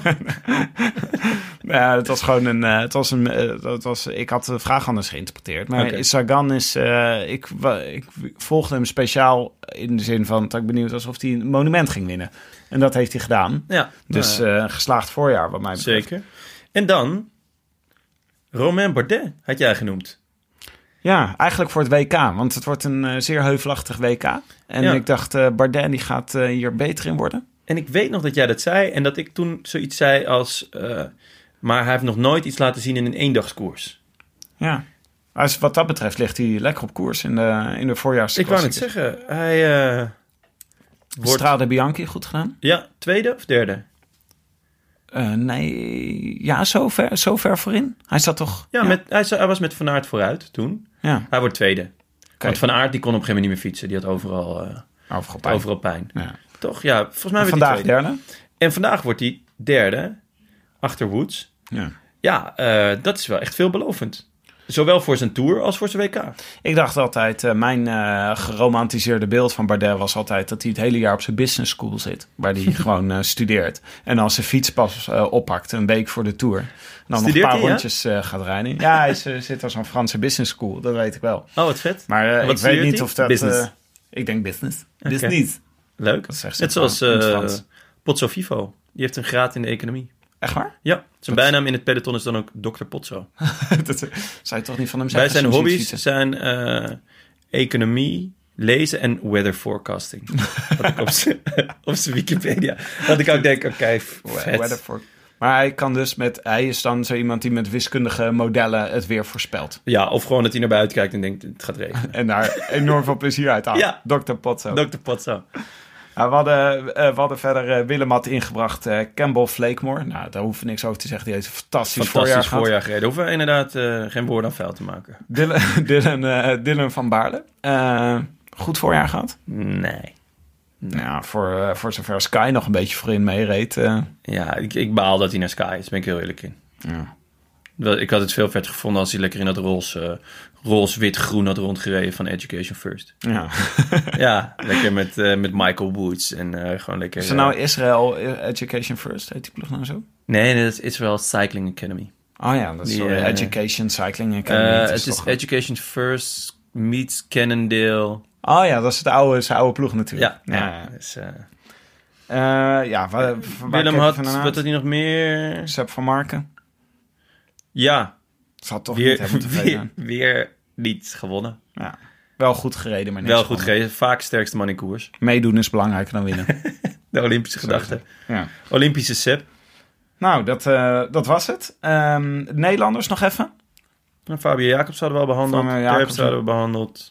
Ja, het was gewoon een, uh, het was een, uh, het was, ik had de vraag anders geïnterpreteerd. Maar Oké. Sagan is, uh, ik, wa- ik volgde hem speciaal in de zin van dat ik benieuwd was of hij een monument ging winnen. En dat heeft hij gedaan. Ja, Dus nou ja, uh, een geslaagd voorjaar wat mij betreft. zeker. En dan, Romain Bardet had jij genoemd. Ja, eigenlijk voor het W K. Want het wordt een uh, zeer heuvelachtig W K. En Ja. ik dacht, uh, Bardet die gaat uh, hier beter in worden. En ik weet nog dat jij dat zei en dat ik toen zoiets zei als... Uh, maar hij heeft nog nooit iets laten zien in een eendagskoers. Ja. Als, wat dat betreft ligt hij lekker op koers in de, in de voorjaars. Ik wou net zeggen, hij uh, wordt... Strade Bianchi goed gedaan? Ja, tweede of derde? Uh, nee, ja, zo ver, zo ver voorin. Hij zat toch... Ja, Met, hij, hij was met Van Aert vooruit toen. Ja, Hij wordt tweede. oké. Want Van Aert die kon op een gegeven moment niet meer fietsen. Die had overal, uh, Overal pijn. overal pijn. Ja. Toch? Ja, volgens mij En werd hij vandaag tweede. derde. En vandaag wordt hij derde, achter Woods. Ja. Ja, uh, dat is wel echt veelbelovend. Zowel voor zijn Tour als voor zijn W K. Ik dacht altijd, uh, mijn uh, geromantiseerde beeld van Bardet was altijd dat hij het hele jaar op zijn business school zit. Waar hij gewoon uh, studeert. En als zijn fiets pas uh, oppakt, een week voor de Tour. En dan Studeert nog een paar hij, ja? rondjes uh, gaat rijden. Ja, hij is, uh, zit als een Franse business school, dat weet ik wel. Oh, wat vet. Maar uh, En ik wat weet studeert niet hij? of dat... Business. Uh, ik denk business. Oké. Business. Leuk. Dat zegt ze Net zoals in het uh, Frans. Pozzo Vivo. Die heeft een graad in de economie. Echt waar? Ja, zijn bijnaam in het peloton is dan ook dokter Pozzo. dat zou je toch niet van hem Bij zeggen? zijn als je hem ziet hobby's fietsen? zijn uh, economie, lezen en weather forecasting. Had ik op zijn op zijn Wikipedia. Dat ik ook denk, oké, okay, vet. Weather for- Maar hij kan dus met... Hij is dan zo iemand die met wiskundige modellen het weer voorspelt. Ja, of gewoon dat hij naar buiten kijkt en denkt, het gaat regenen. En daar enorm veel plezier uit haalt. Ja. dokter Potso. dokter Pozzo. Nou, we, hadden, uh, we hadden verder uh, Willem had ingebracht uh, Campbell Flakemore. Nou, daar hoeven we niks over te zeggen. Die heeft een fantastisch, voorjaar Fantastisch gehad. voorjaar gereden. Hoeven we inderdaad uh, geen woorden aan vuil te maken. Dylan, Dylan, uh, Dylan van Baarle. Uh, goed voorjaar gehad. Nee. Nou, voor, uh, voor zover Sky nog een beetje voorin meereed. Uh, Ja, ik, ik baal dat hij naar Sky is. Daar ben ik heel eerlijk in. ja. Wel, ik had het veel vet gevonden als hij lekker in dat roze, uh, roze wit, groen had rondgereden van Education First. ja. Ja, lekker met, uh, met Michael Woods en uh, gewoon lekker... Is er nou Israel Education First? Heet die ploeg nou zo? Nee, nee, dat is Israel Cycling Academy. Oh ja, dat is Die, sorry, uh, Education Cycling Academy. Uh, Het het is toch- Education First meets Cannondale. Oh ja, dat is het oude, zijn oude ploeg natuurlijk. Ja, ja. ja. Dus, uh, Uh, ja, waar, waar Willem kijk had, je van wat uit? had hij nog meer? Sepp van Marken. Ja, Het had toch weer, niet helemaal tevreden. weer, weer niet gewonnen. Ja. Wel goed gereden, maar niks Wel goed gewonnen. gereden, vaak sterkste man in koers. Meedoen is belangrijker dan winnen. De Olympische gedachte. Ja. Olympische Sepp. Nou, dat, uh, dat was het. Um, Nederlanders nog even. Nou, Fabio Jacobs hadden we al behandeld. Fabio Terpstra Jacobs. hadden we behandeld.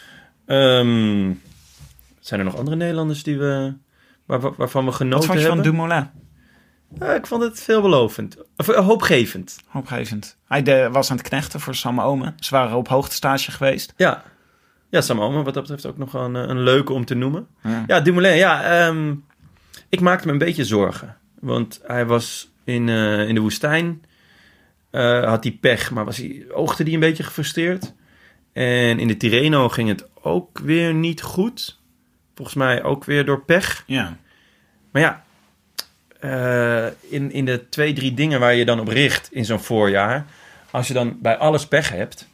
Um, zijn er nog andere Nederlanders die we, waar, waar- waarvan we Wat genoten vond je van hebben? Dumoulin? Ja, ik vond het veelbelovend. Of, uh, hoopgevend. Hoopgevend. Hij de, was aan het knechten voor Sam Omen. Ze waren op hoogtestage geweest. Ja. Ja, Sam Omen, wat dat betreft ook nog wel een, een leuke om te noemen. Ja. Ja, Dumoulin, ja. Um, ik maakte me een beetje zorgen. Want hij was in, uh, in de woestijn. Uh, had hij pech, maar was hij, oogde hij een beetje gefrustreerd. En in de Tirreno ging het ook weer niet goed. Volgens mij ook weer door pech. Ja. Maar ja, uh, in, in de twee, drie dingen waar je dan op richt in zo'n voorjaar... als je dan bij alles pech hebt...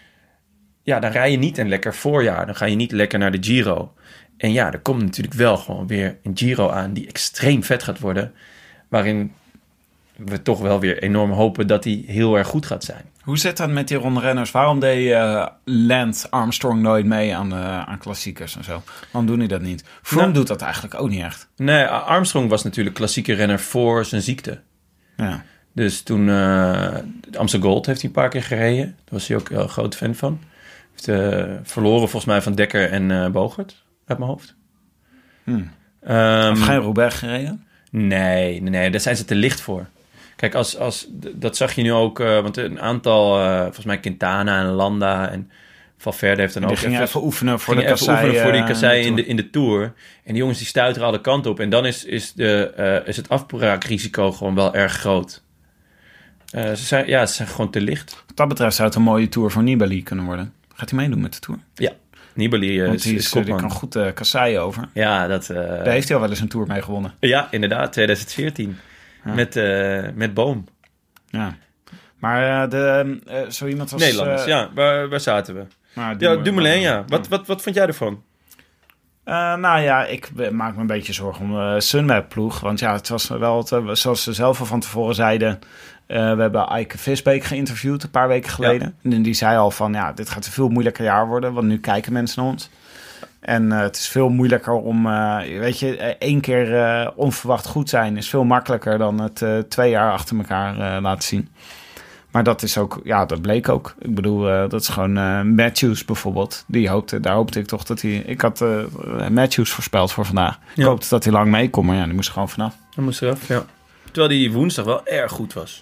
ja, dan rij je niet een lekker voorjaar. Dan ga je niet lekker naar de Giro. En ja, er komt natuurlijk wel gewoon weer een Giro aan... die extreem vet gaat worden... waarin we toch wel weer enorm hopen dat hij heel erg goed gaat zijn. Hoe zit dat met die rondrenners? Waarom deed uh, Lance Armstrong nooit mee aan, de, aan klassiekers en zo? Waarom doen die dat niet? Froome nou, doet dat eigenlijk ook niet echt. Nee, Armstrong was natuurlijk klassieke renner voor zijn ziekte. Ja. Dus toen uh, Amstel Gold heeft hij een paar keer gereden. Daar was hij ook heel groot fan van. Heeft uh, verloren volgens mij van Dekker en uh, Bogert uit mijn hoofd. Hmm. Um, Heeft geen Roubaix gereden? Nee, nee, nee, daar zijn ze te licht voor. Kijk, als, als, dat zag je nu ook, uh, want een aantal, uh, volgens mij Quintana en Landa en Valverde heeft dan die ook ging even, even oefenen voor de even kassei, oefenen voor die uh, kassei in, in de, in de Tour. En die jongens die stuiteren alle kanten op. En dan is, is, de, uh, is het afbraakrisico gewoon wel erg groot. Uh, ze zijn, ja, ze zijn gewoon te licht. Wat dat betreft zou het een mooie Tour voor Nibali kunnen worden. Gaat hij meedoen met de Tour? Ja, Nibali uh, Want is, die, is is, die kopman. kan goed uh, kasseien over. Ja, dat... Uh, Daar heeft hij al wel eens een Tour mee gewonnen. Ja, inderdaad, twintig veertien. Ja. Met, uh, met Boom. Ja. Maar uh, de, uh, zo iemand als... Nederlanders, uh, ja. Waar, waar zaten we? Nou, ja, Dumoulin, ja. Wat, wat, wat vond jij ervan? Uh, nou ja, ik maak me een beetje zorgen om de uh, Sunweb-ploeg. Want ja, het was wel, het, uh, zoals ze zelf al van tevoren zeiden... Uh, we hebben Eike Visbeek geïnterviewd een paar weken geleden. Ja. En die zei al van, ja, dit gaat een veel moeilijker jaar worden. Want nu kijken mensen naar ons. En uh, het is veel moeilijker om, uh, weet je, één keer uh, onverwacht goed zijn... is veel makkelijker dan het uh, twee jaar achter elkaar uh, laten zien. Maar dat is ook, ja, dat bleek ook. Ik bedoel, uh, dat is gewoon uh, Matthews bijvoorbeeld. Die hoopte, daar hoopte ik toch dat hij... Ik had uh, Matthews voorspeld voor vandaag. Ja. Ik hoopte dat hij lang mee kon, maar ja, die moest er gewoon vanaf. Hij moest eraf, ja. Terwijl hij woensdag wel erg goed was.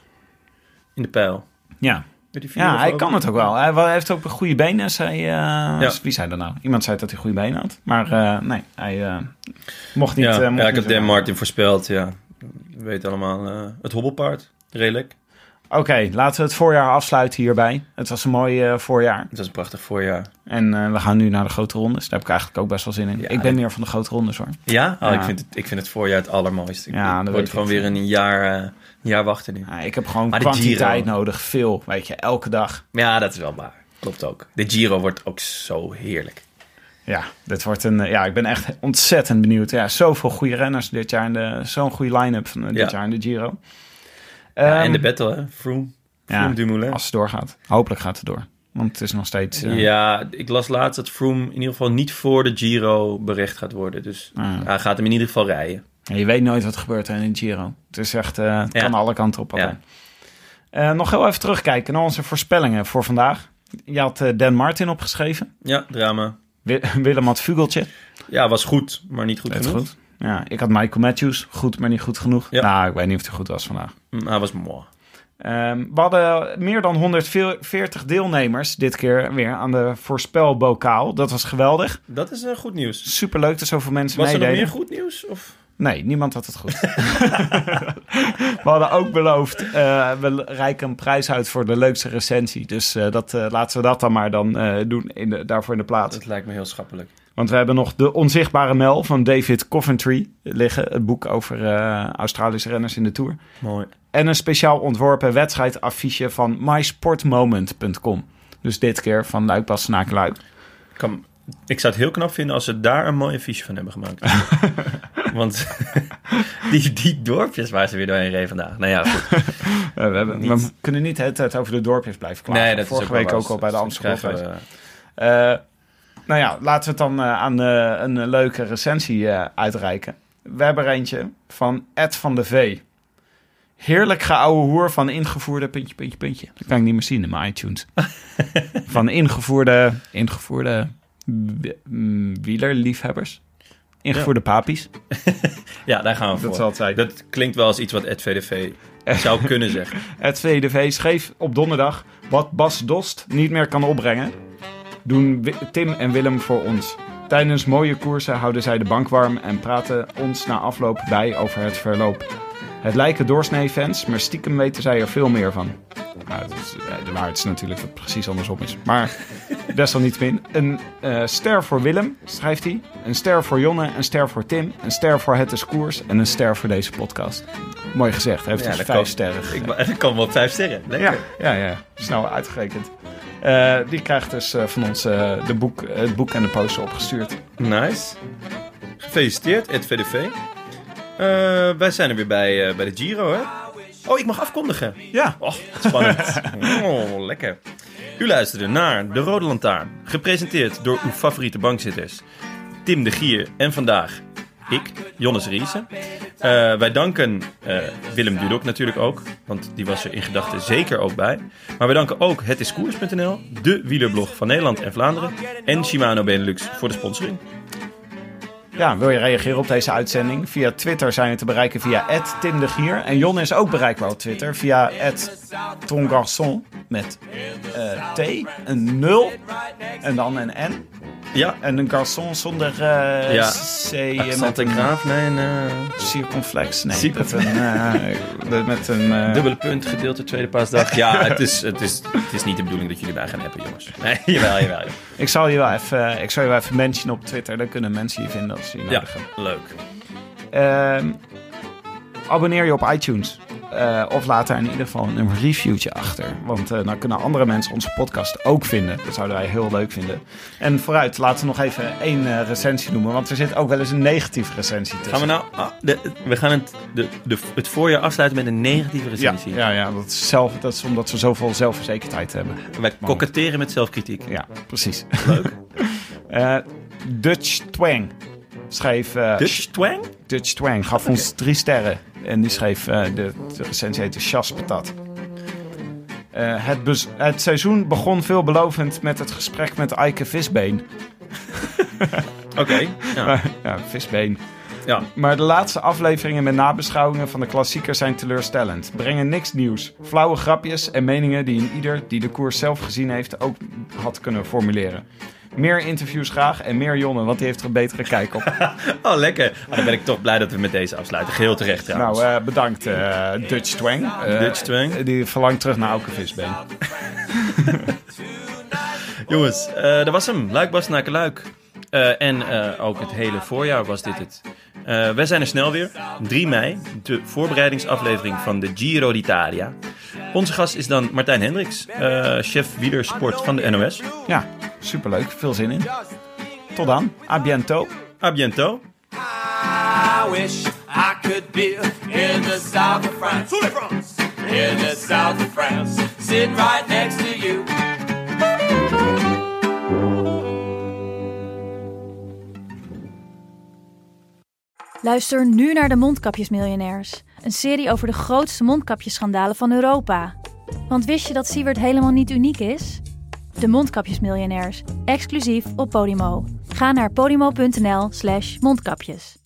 In de pijl. Ja, ja hij kan het ook wel. Hij heeft ook goede benen. Zei, uh, ja. Wie zei dat nou? Iemand zei dat hij goede benen had. Maar uh, nee, hij uh, mocht niet... Ja, uh, mocht ja ik niet had Dan Martin voorspeld, ja. We weten allemaal uh, het hobbelpaard. Redelijk. Oké, okay, laten we het voorjaar afsluiten hierbij. Het was een mooi uh, voorjaar. Het was een prachtig voorjaar. En uh, we gaan nu naar de grote rondes. Daar heb ik eigenlijk ook best wel zin in. Ja, ik ben meer van de grote rondes, hoor. Ja? Oh, ja. Ik, vind het, ik vind het voorjaar het allermooiste. Ik, ja, ik word gewoon weer een jaar, uh, een jaar wachten nu. Ja, ik heb gewoon maar kwantiteit nodig. Veel, weet je, elke dag. Ja, dat is wel waar. Klopt ook. De Giro wordt ook zo heerlijk. Ja, dit wordt een, ja, ik ben echt ontzettend benieuwd. Ja, zoveel goede renners dit jaar. In de, zo'n goede line-up van dit ja. jaar in de Giro. Ja, um, en de battle, hè? Froome. Ja, Dumoulin. Als het doorgaat. Hopelijk gaat het door. Want het is nog steeds... Uh... Ja, ik las laatst dat Froome in ieder geval niet voor de Giro berecht gaat worden. Dus ah. hij gaat hem in ieder geval rijden. Ja, je weet nooit wat gebeurt in de Giro. Het is echt... Uh, het ja. kan alle kanten op. Ja. Uh, nog heel even terugkijken naar onze voorspellingen voor vandaag. Je had uh, Dan Martin opgeschreven. Ja, drama. Wi- Willem had Vugeltje. Ja, was goed, maar niet goed Weet genoeg. Goed. Ja, ik had Michael Matthews. Goed, maar niet goed genoeg. Ja. Nou, ik weet niet of hij goed was vandaag. Mm, hij was mooi. Um, we hadden meer dan honderdveertig deelnemers dit keer weer aan de voorspelbokaal. Dat was geweldig. Dat is uh, goed nieuws. Superleuk dat zoveel mensen was meededen. Was er nog meer goed nieuws? Of? Nee, niemand had het goed. We hadden ook beloofd, uh, we reiken een prijs uit voor de leukste recensie. Dus uh, dat, uh, laten we dat dan maar dan uh, doen in de, daarvoor in de plaats. Dat lijkt me heel schappelijk. Want we hebben nog De Onzichtbare Mel van David Coventry liggen. Het boek over uh, Australische renners in de Tour. Mooi. En een speciaal ontworpen wedstrijdaffiche van my sport moment punt com. Dus dit keer van Luik Bastenaken-Luik. Kan, ik zou het heel knap vinden als ze daar een mooi affiche van hebben gemaakt. Want die, die dorpjes waar ze weer doorheen reden vandaag. Nou ja, goed. we, hebben, niet... we kunnen niet de hele tijd over de dorpjes blijven klagen. Nee, dat Vorige is ook week ook ook al bij de Amsterdam. We... Uh, nou ja, laten we het dan uh, aan uh, een leuke recensie uh, uitreiken. We hebben er eentje van Ed van de V. Heerlijk geouwe hoer van ingevoerde... Puntje, puntje, puntje. Dat kan ik niet meer zien in mijn iTunes. Van ingevoerde... Ingevoerde... wielerliefhebbers. Ingevoerde ja. papies. Ja, daar gaan we voor. Dat zal het zijn. Dat klinkt wel als iets wat Ed V D V zou kunnen zeggen. Ed V D V schreef op donderdag... wat Bas Dost niet meer kan opbrengen... doen Tim en Willem voor ons. Tijdens mooie koersen houden zij de bank warm... en praten ons na afloop bij over het verloop. Het lijken doorsnee-fans, maar stiekem weten zij er veel meer van. Nou, dat is, de waarheid is natuurlijk dat het precies andersom is. Maar desalniettemin. Een uh, ster voor Willem, schrijft hij. Een ster voor Jonne, een ster voor Tim. Een ster voor Het is Koers en een ster voor deze podcast. Mooi gezegd. Hij heeft Ja, dus dat vijf kan- sterren Ik, gegeven. ik kan wel op vijf sterren. Lekker. Ja, ja, ja. Snel uitgerekend. Uh, die krijgt dus uh, van ons uh, de boek, uh, het boek en de poster opgestuurd. Nice. Gefeliciteerd, Ed V D V. Uh, wij zijn er weer bij, uh, bij de Giro, hè? Oh, ik mag afkondigen. Ja. Oh, wat spannend. Oh, lekker. U luisterde naar De Rode Lantaarn. Gepresenteerd door uw favoriete bankzitters. Tim de Gier en vandaag ik, Jonnes Riese. Uh, wij danken uh, Willem Dudok natuurlijk ook. Want die was er in gedachten zeker ook bij. Maar wij danken ook Het is Koers punt n l. De wielerblog van Nederland en Vlaanderen. En Shimano Benelux voor de sponsoring. Ja, wil je reageren op deze uitzending? Via Twitter zijn we te bereiken via at Tim de Gier. En Jon is ook bereikbaar op Twitter via at Ton Garçon met uh, T, een nul en dan een N. Ja. En een garçon zonder uh, Ja. C Accent met en een graaf, nee, een uh, circumflex. Nee, Circumflex. met een, uh, met een uh, dubbele punt gedeeld de tweede paasdag. Ja, het is, het, is, het is niet de bedoeling dat jullie bij gaan appen, jongens. Nee, jawel, jawel. jawel. Ik zal je wel even, ik zal je wel even mentionen op Twitter. Dan kunnen mensen je vinden als ze je Ja, nodig hebben. leuk. Uh, abonneer je op iTunes. Uh, of laat daar in ieder geval een reviewtje achter. Want uh, dan kunnen andere mensen onze podcast ook vinden. Dat zouden wij heel leuk vinden. En vooruit, laten we nog even één uh, recensie noemen. Want er zit ook wel eens een negatieve recensie tussen. Gaan we nou... Ah, de, we gaan het, de, de, het voorjaar afsluiten met een negatieve recensie. Ja, ja, ja dat, is zelf, dat is omdat we zoveel zelfverzekerdheid hebben. Wij koketteren met zelfkritiek. Ja, precies. Leuk. uh, Dutch Twang schreef... Uh, Dutch Twang? Dutch Twang gaf ons okay. drie sterren. En die schreef, uh, de, de recensie heette Chas Patat. Uh, het, bez- het seizoen begon veelbelovend met het gesprek met Eike Visbeen. Oké. Okay, ja. Maar, ja, Visbeen. Ja. Maar de laatste afleveringen met nabeschouwingen van de klassiekers zijn teleurstellend. Brengen niks nieuws. Flauwe grapjes en meningen die een ieder die de koers zelf gezien heeft ook had kunnen formuleren. Meer interviews graag en meer Jonne, want die heeft er een betere kijk op. Oh, lekker. Oh, dan ben ik toch blij dat we met deze afsluiten. Geheel terecht trouwens. Nou, uh, bedankt uh, Dutch Twang. Uh, Dutch Twang. Die verlangt terug naar Auke Visbeen. Jongens, uh, dat was hem. Luik, Bastenaken, Luik. Uh, en uh, ook het hele voorjaar was dit het. Uh, wij zijn er snel weer. drie mei, de voorbereidingsaflevering van de Giro d'Italia. Onze gast is dan Martijn Hendricks, uh, chef wielersport van de N O S. Ja, superleuk. Veel zin in. Tot dan. A biento. A biento. I wish I could be in the south of France. In the south of France. Sitting right next to you. Luister nu naar de Mondkapjesmiljonairs. Een serie over de grootste mondkapjesschandalen van Europa. Want wist je dat Siewert helemaal niet uniek is? De Mondkapjesmiljonairs, exclusief op Podimo. Ga naar podimo punt n l slash mondkapjes.